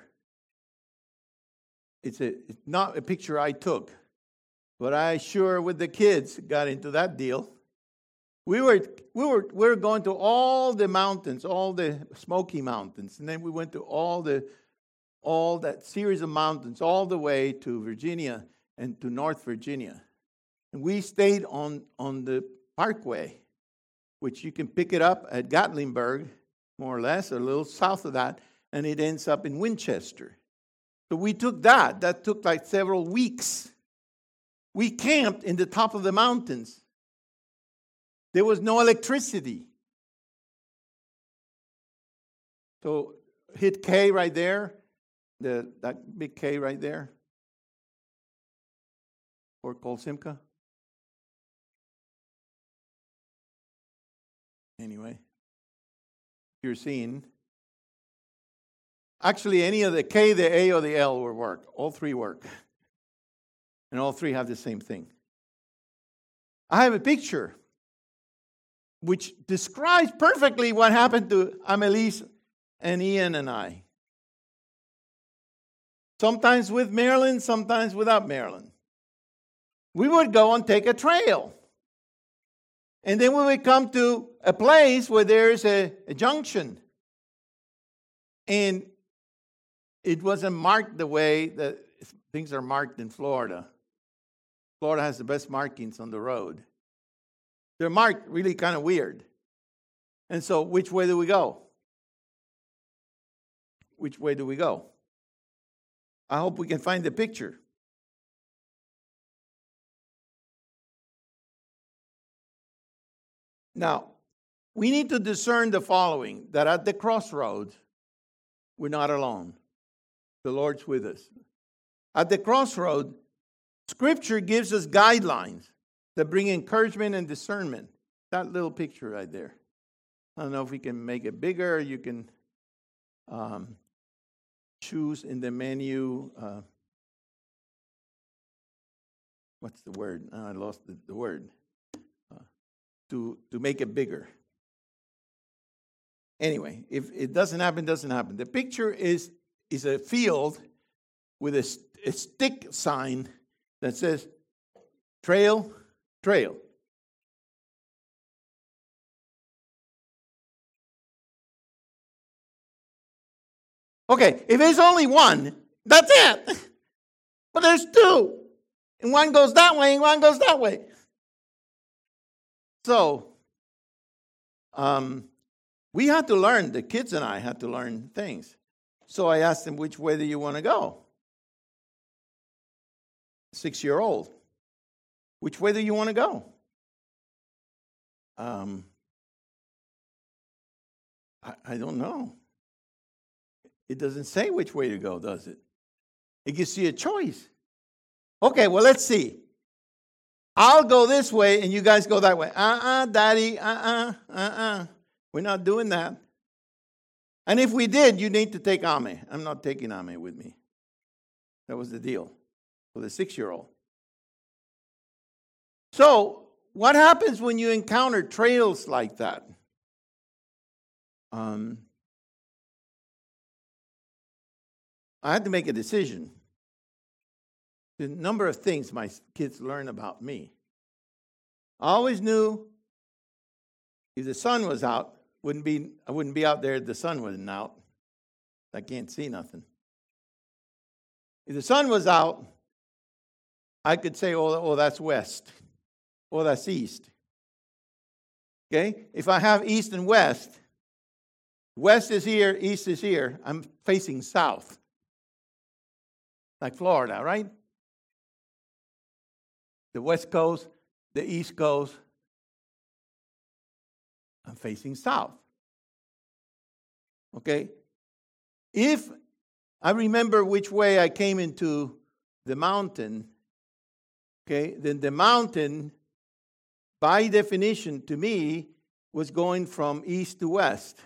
It's not a picture I took. But I sure, with the kids, got into that deal. We were going to all the mountains, all the Smoky Mountains. And then we went to all that series of mountains, all the way to Virginia and to North Virginia. And we stayed on the Parkway, which you can pick it up at Gatlinburg, more or less, a little south of that, and it ends up in Winchester. So we took that. That took like several weeks. We camped in the top of the mountains. There was no electricity. So hit K right there, that big K right there, Fort Cole Simca. Anyway, you're seeing. Actually, any of the K, the A, or the L will work. All three work. And all three have the same thing. I have a picture which describes perfectly what happened to Amelise and Ian and I. Sometimes with Marilyn, sometimes without Marilyn. We would go and take a trail. And then we would come to a place where there's a junction. And it wasn't marked the way that things are marked in Florida. Florida has the best markings on the road. They're marked really kind of weird. And so, which way do we go? Which way do we go? I hope we can find the picture. Now, we need to discern the following, that at the crossroads, we're not alone. The Lord's with us. At the crossroad, Scripture gives us guidelines that bring encouragement and discernment. That little picture right there. I don't know if we can make it bigger. You can choose in the menu. What's the word? I lost the word. To make it bigger. Anyway, if it doesn't happen, it doesn't happen. The picture is a field with a stick sign that says trail, trail. Okay, if there's only one, that's it. But there's two. And one goes that way and one goes that way. So, we had to learn, the kids and I had to learn things. So I asked them, which way do you want to go? 6-year-old. Which way do you want to go? I don't know. It doesn't say which way to go, does it? It gives you a choice. Okay, well, let's see. I'll go this way and you guys go that way. Daddy, We're not doing that. And if we did, you need to take Ame. I'm not taking Ame with me. That was the deal for the 6-year-old. So, what happens when you encounter trails like that? I had to make a decision. The number of things my kids learn about me. I always knew if the sun was out, I wouldn't be out there if the sun wasn't out. I can't see nothing. If the sun was out, I could say, oh, that's west. Oh, that's east. Okay? If I have east and west is here, east is here, I'm facing south. Like Florida, right? The west coast, the east coast, I'm facing south. Okay? If I remember which way I came into the mountain, okay, then the mountain, by definition, to me, was going from east to west.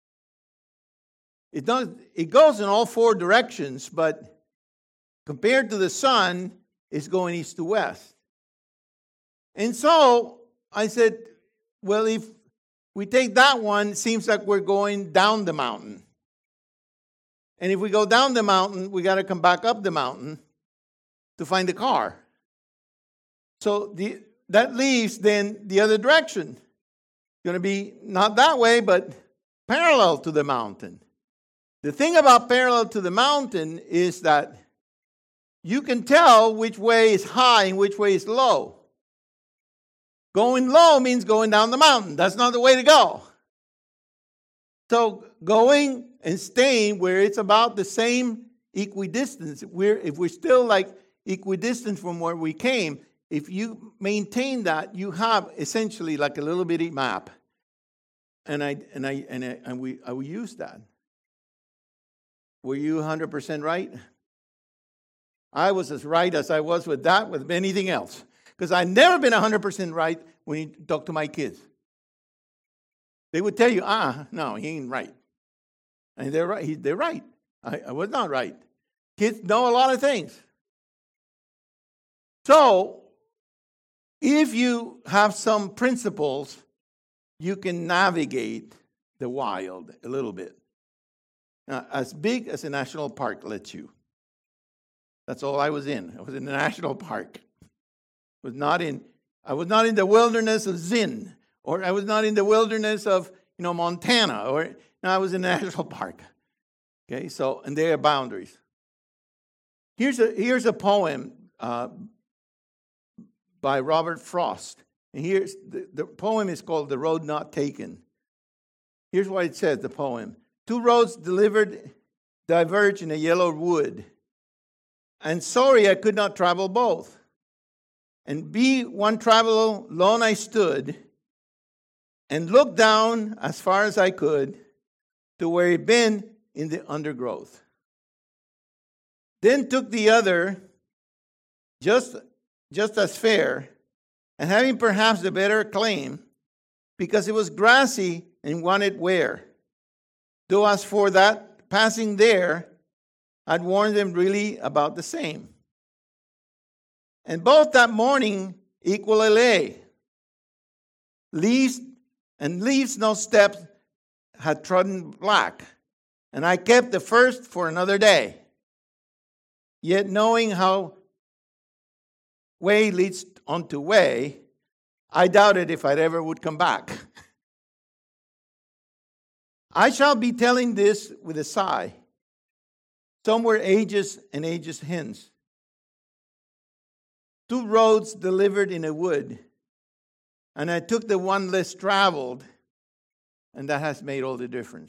It goes in all four directions, but compared to the sun, it's going east to west. And so I said, well, if we take that one, it seems like we're going down the mountain. And if we go down the mountain, we got to come back up the mountain to find the car. So that leaves then the other direction. It's going to be not that way, but parallel to the mountain. The thing about parallel to the mountain is that you can tell which way is high and which way is low. Going low means going down the mountain. That's not the way to go. So going and staying where it's about the same equidistance, if we're still like equidistant from where we came, if you maintain that, you have essentially like a little bitty map. And I will use that. Were you 100% right? I was as right as I was with anything else. Because I've never been 100% right when you talk to my kids. They would tell you, no, he ain't right. And they're right. They're right. I was not right. Kids know a lot of things. So, if you have some principles, you can navigate the wild a little bit. Now, as big as a national park lets you. That's all I was in. I was in the national park. I was not in the wilderness of Zinn, or I was not in the wilderness of Montana, I was in the national park. Okay, so and there are boundaries. Here's a poem by Robert Frost, and here's the poem is called "The Road Not Taken." Here's what it says: the poem: 2 roads diverge in a yellow wood, and sorry I could not travel both. And be one traveler, lone I stood, and looked down as far as I could to where he'd been in the undergrowth. Then took the other, just just as fair, and having perhaps the better claim, because it was grassy and wanted wear. Though as for that passing there, I'd warned them really about the same. And both that morning equally lay. Leaves no steps had trodden black, and I kept the first for another day. Yet knowing how way leads onto way, I doubted if I'd ever would come back. I shall be telling this with a sigh. Some were ages and ages hence. 2 roads delivered in a wood, and I took the one less traveled, and that has made all the difference.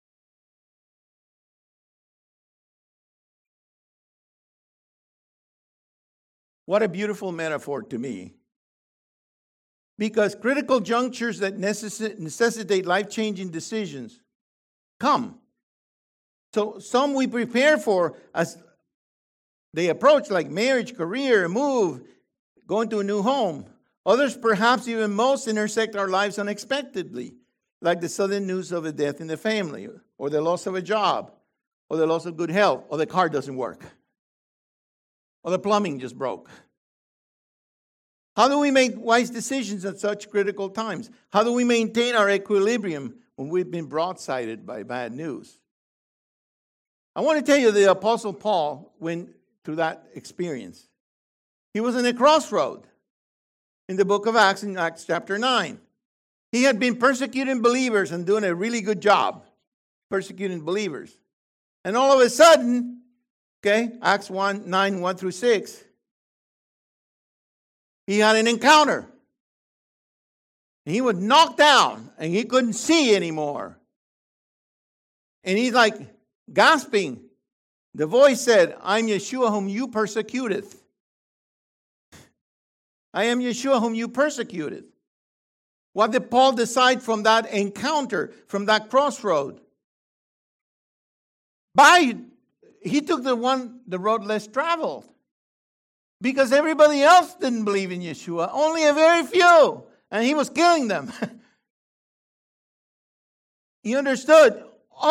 What a beautiful metaphor to me. Because critical junctures that necessitate life-changing decisions come. So some we prepare for as they approach, like marriage, career, move, going to a new home. Others, perhaps even most, intersect our lives unexpectedly, like the sudden news of a death in the family, or the loss of a job, or the loss of good health, or the car doesn't work, or the plumbing just broke. How do we make wise decisions at such critical times? How do we maintain our equilibrium when we've been broadsided by bad news? I want to tell you the Apostle Paul went through that experience. He was in a crossroad in the book of Acts, in Acts chapter 9. He had been persecuting believers and doing a really good job persecuting believers. And all of a sudden, Acts 9, 1 through 6, he had an encounter. And he was knocked down and he couldn't see anymore. And he's like gasping. The voice said, I'm Yeshua whom you persecuteth. I am Yeshua whom you persecuted. What did Paul decide from that encounter, from that crossroad? He took the road less traveled. Because everybody else didn't believe in Yeshua. Only a very few. And he was killing them. He understood,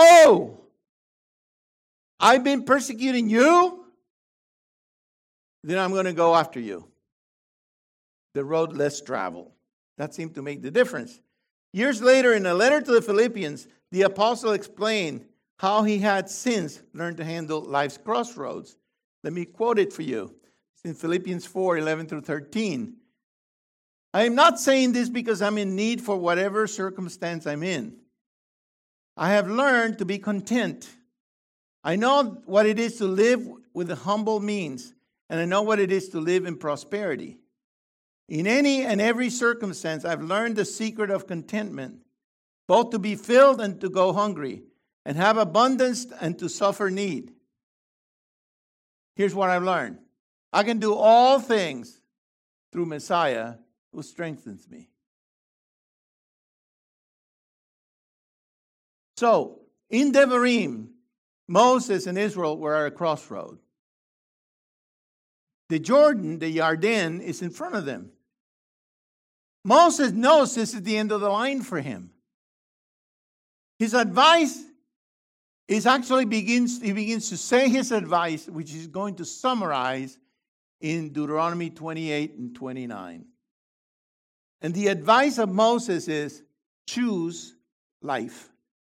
I've been persecuting you? Then I'm going to go after you. The road less traveled. That seemed to make the difference. Years later, in a letter to the Philippians, the apostle explained how he had since learned to handle life's crossroads. Let me quote it for you. It's in Philippians 4, 11 through 13. I am not saying this because I'm in need for whatever circumstance I'm in. I have learned to be content. I know what it is to live with humble means, and I know what it is to live in prosperity. In any and every circumstance, I've learned the secret of contentment, both to be filled and to go hungry, and have abundance and to suffer need. Here's what I've learned. I can do all things through Messiah who strengthens me. So, in Devarim, Moses and Israel were at a crossroad. The Jordan, the Yarden, is in front of them. Moses knows this is the end of the line for him. His advice is actually he begins to say his advice, which he's going to summarize in Deuteronomy 28 and 29. And the advice of Moses is, choose life.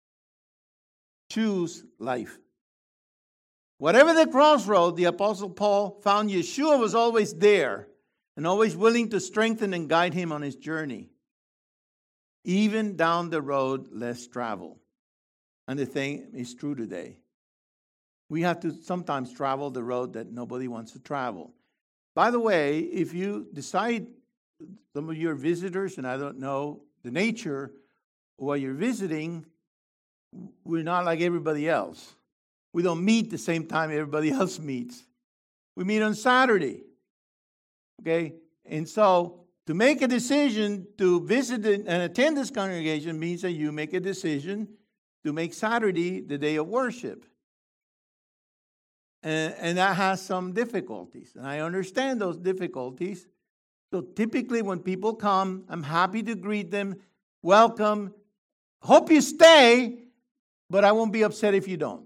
Choose life. Whatever the crossroad, the Apostle Paul found Yeshua was always there and always willing to strengthen and guide him on his journey, even down the road less traveled. And the thing is true today. We have to sometimes travel the road that nobody wants to travel. By the way, if you decide, some of your visitors, and I don't know the nature of what you're visiting, we're not like everybody else. We don't meet the same time everybody else meets. We meet on Saturday. Okay? And so to make a decision to visit and attend this congregation means that you make a decision to make Saturday the day of worship. And that has some difficulties. And I understand those difficulties. So typically when people come, I'm happy to greet them, welcome, hope you stay, but I won't be upset if you don't.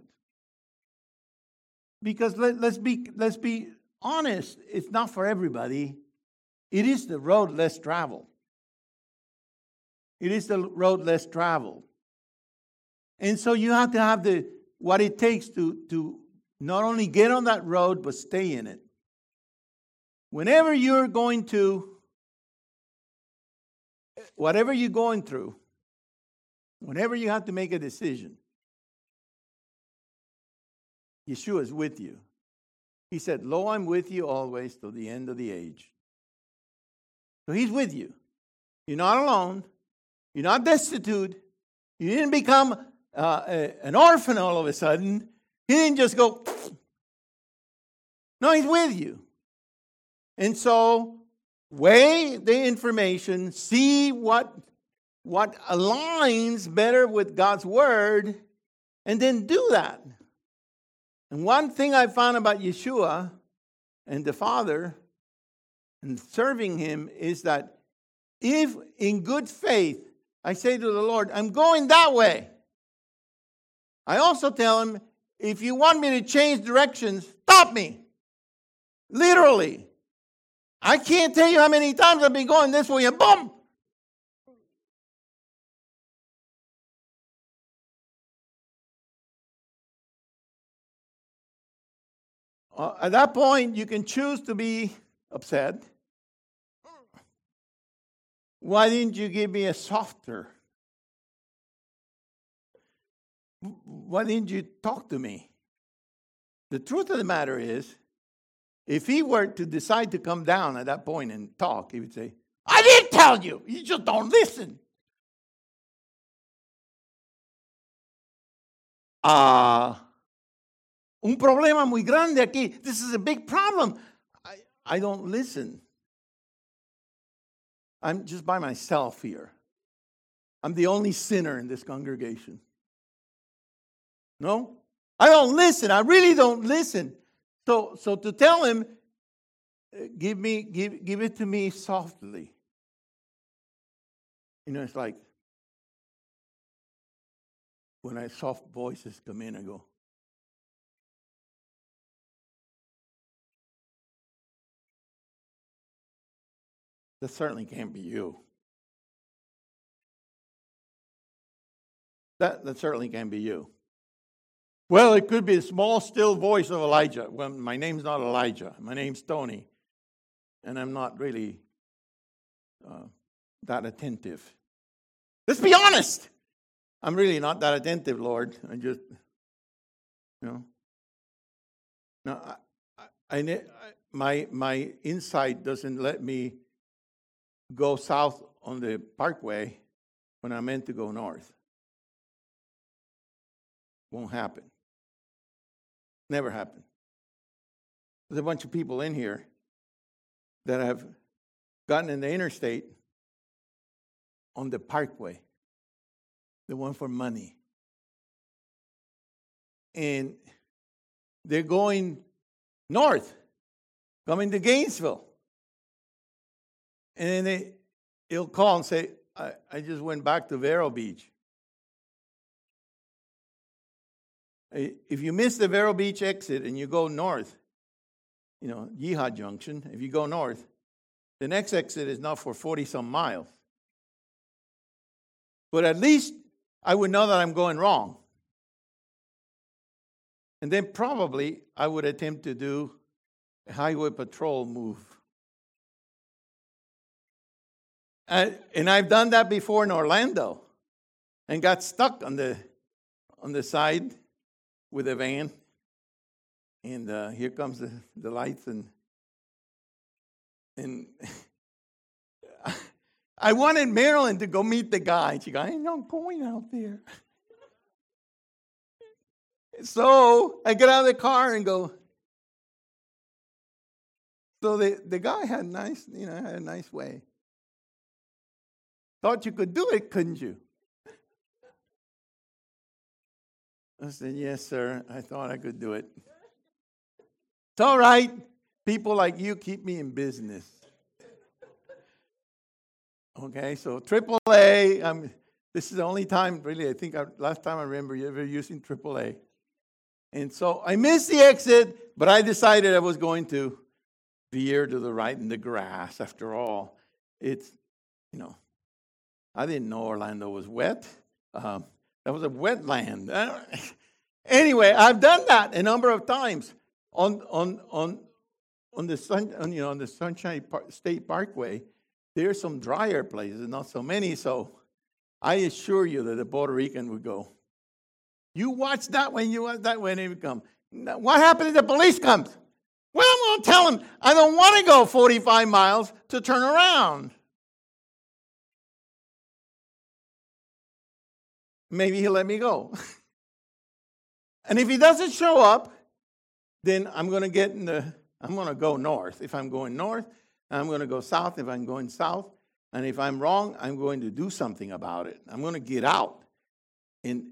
Because let's be honest, it's not for everybody. It is the road less traveled. It is the road less traveled. And so you have to have what it takes to not only get on that road, but stay in it. Whenever you're going to, whatever you're going through, whenever you have to make a decision, Yeshua is with you. He said, "Lo, I'm with you always till the end of the age." So he's with you. You're not alone. You're not destitute. You didn't become an orphan all of a sudden. He didn't just go. No, he's with you. And so, weigh the information, see what aligns better with God's word, and then do that. And one thing I found about Yeshua and the Father and serving him is that if in good faith I say to the Lord, I'm going that way, I also tell him, if you want me to change directions, stop me. Literally. I can't tell you how many times I've been going this way and boom! At that point, you can choose to be upset. Why didn't you give me a softer? Why didn't you talk to me? The truth of the matter is, if he were to decide to come down at that point and talk, he would say, I didn't tell you. You just don't listen. Un problema muy grande aquí. This is a big problem. I don't listen. I'm just by myself here. I'm the only sinner in this congregation. No? I don't listen. I really don't listen. So to tell him, give it to me softly. You know, it's like when soft voices come in, I go, that certainly can't be you. That certainly can't be you. Well, it could be the small, still voice of Elijah. Well, my name's not Elijah. My name's Tony. And I'm not really that attentive. Let's be honest. I'm really not that attentive, Lord. I just, No, my insight doesn't let me go south on the parkway when I'm meant to go north. Won't happen. Never happen. There's a bunch of people in here that have gotten in the interstate on the parkway, the one for money. And they're going north, coming to Gainesville. And then they'll call and say, I just went back to Vero Beach. If you miss the Vero Beach exit and you go north, Yeehaw Junction, if you go north, the next exit is not for 40-some miles. But at least I would know that I'm going wrong. And then probably I would attempt to do a highway patrol move. And I've done that before in Orlando and got stuck on the side with a van, and here comes the lights, and I wanted Marilyn to go meet the guy. She goes, I'm not going out there. So I get out of the car and go. So the guy had a nice way. Thought you could do it, couldn't you? I said, yes, sir. I thought I could do it. It's all right. People like you keep me in business. Okay, so AAA. This is the only time, really, I think last time I remember you ever using AAA. And so I missed the exit, but I decided I was going to veer to the right in the grass. After all, it's, I didn't know Orlando was wet. That was a wetland. Anyway, I've done that a number of times on the Sunshine State Parkway. There's some drier places, not so many. So I assure you that the Puerto Rican would go, "You watch that when you watch that when he would come. Now, what happens if the police comes? Well, I'm going to tell him I don't want to go 45 miles to turn around. Maybe he'll let me go. And if he doesn't show up, then I'm going to go north. If I'm going north, I'm going to go south if I'm going south. And if I'm wrong, I'm going to do something about it. I'm going to get out. And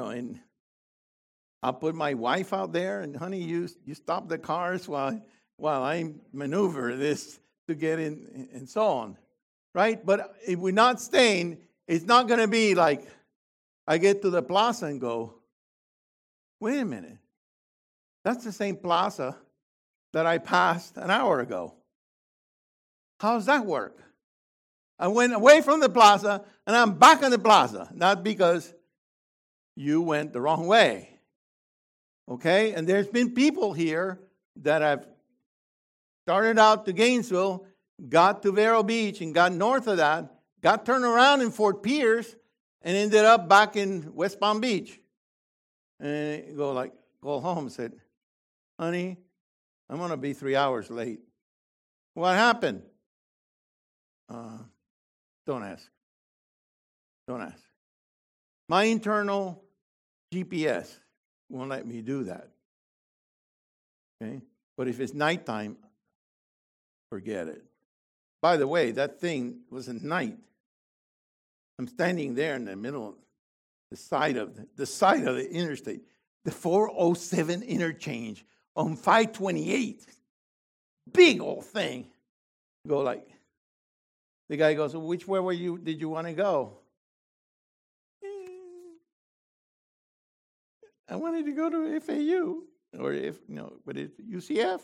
I'll put my wife out there, and honey, you stop the cars while I maneuver this to get in, and so on. Right? But if we're not staying, it's not going to be like I get to the plaza and go, wait a minute. That's the same plaza that I passed an hour ago. How does that work? I went away from the plaza, and I'm back in the plaza. Not because you went the wrong way. Okay? And there's been people here that have started out to Gainesville, got to Vero Beach, and got north of that, got turned around in Fort Pierce, and ended up back in West Palm Beach. And go home and said, honey, I'm going to be 3 hours late. What happened? Don't ask. Don't ask. My internal GPS won't let me do that. Okay? But if it's nighttime, forget it. By the way, that thing was at night. I'm standing there in the middle, the side of the interstate, the 407 interchange on 528. Big old thing. The guy goes, well, which way did you want to go? I wanted to go to FAU, but it's UCF.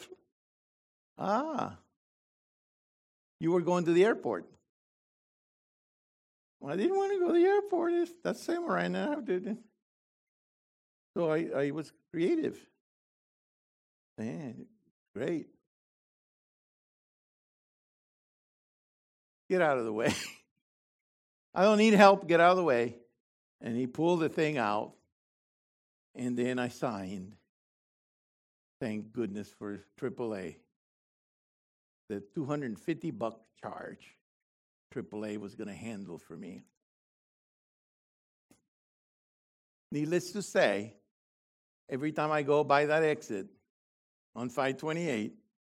You were going to the airport. Well, I didn't want to go to the airport. That's the same right now, didn't it? So I was creative. Man, great. Get out of the way. I don't need help. Get out of the way. And he pulled the thing out. And then I signed. Thank goodness for AAA. The $250 charge AAA was going to handle for me. Needless to say, every time I go by that exit on 528,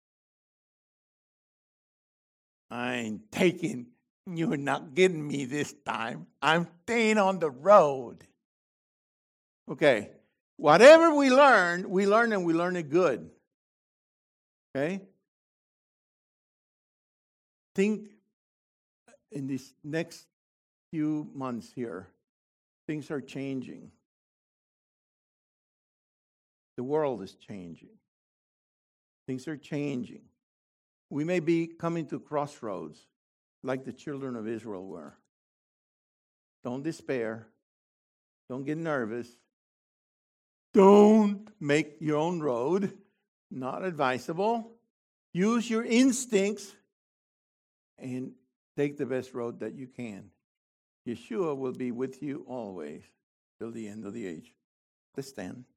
I ain't taking, you're not getting me this time. I'm staying on the road. Okay. Whatever we learn and we learn it good. Okay? Think in these next few months here, things are changing. The world is changing. Things are changing. We may be coming to crossroads like the children of Israel were. Don't despair. Don't get nervous. Don't make your own road. Not advisable. Use your instincts and take the best road that you can. Yeshua will be with you always till the end of the age. Let's stand.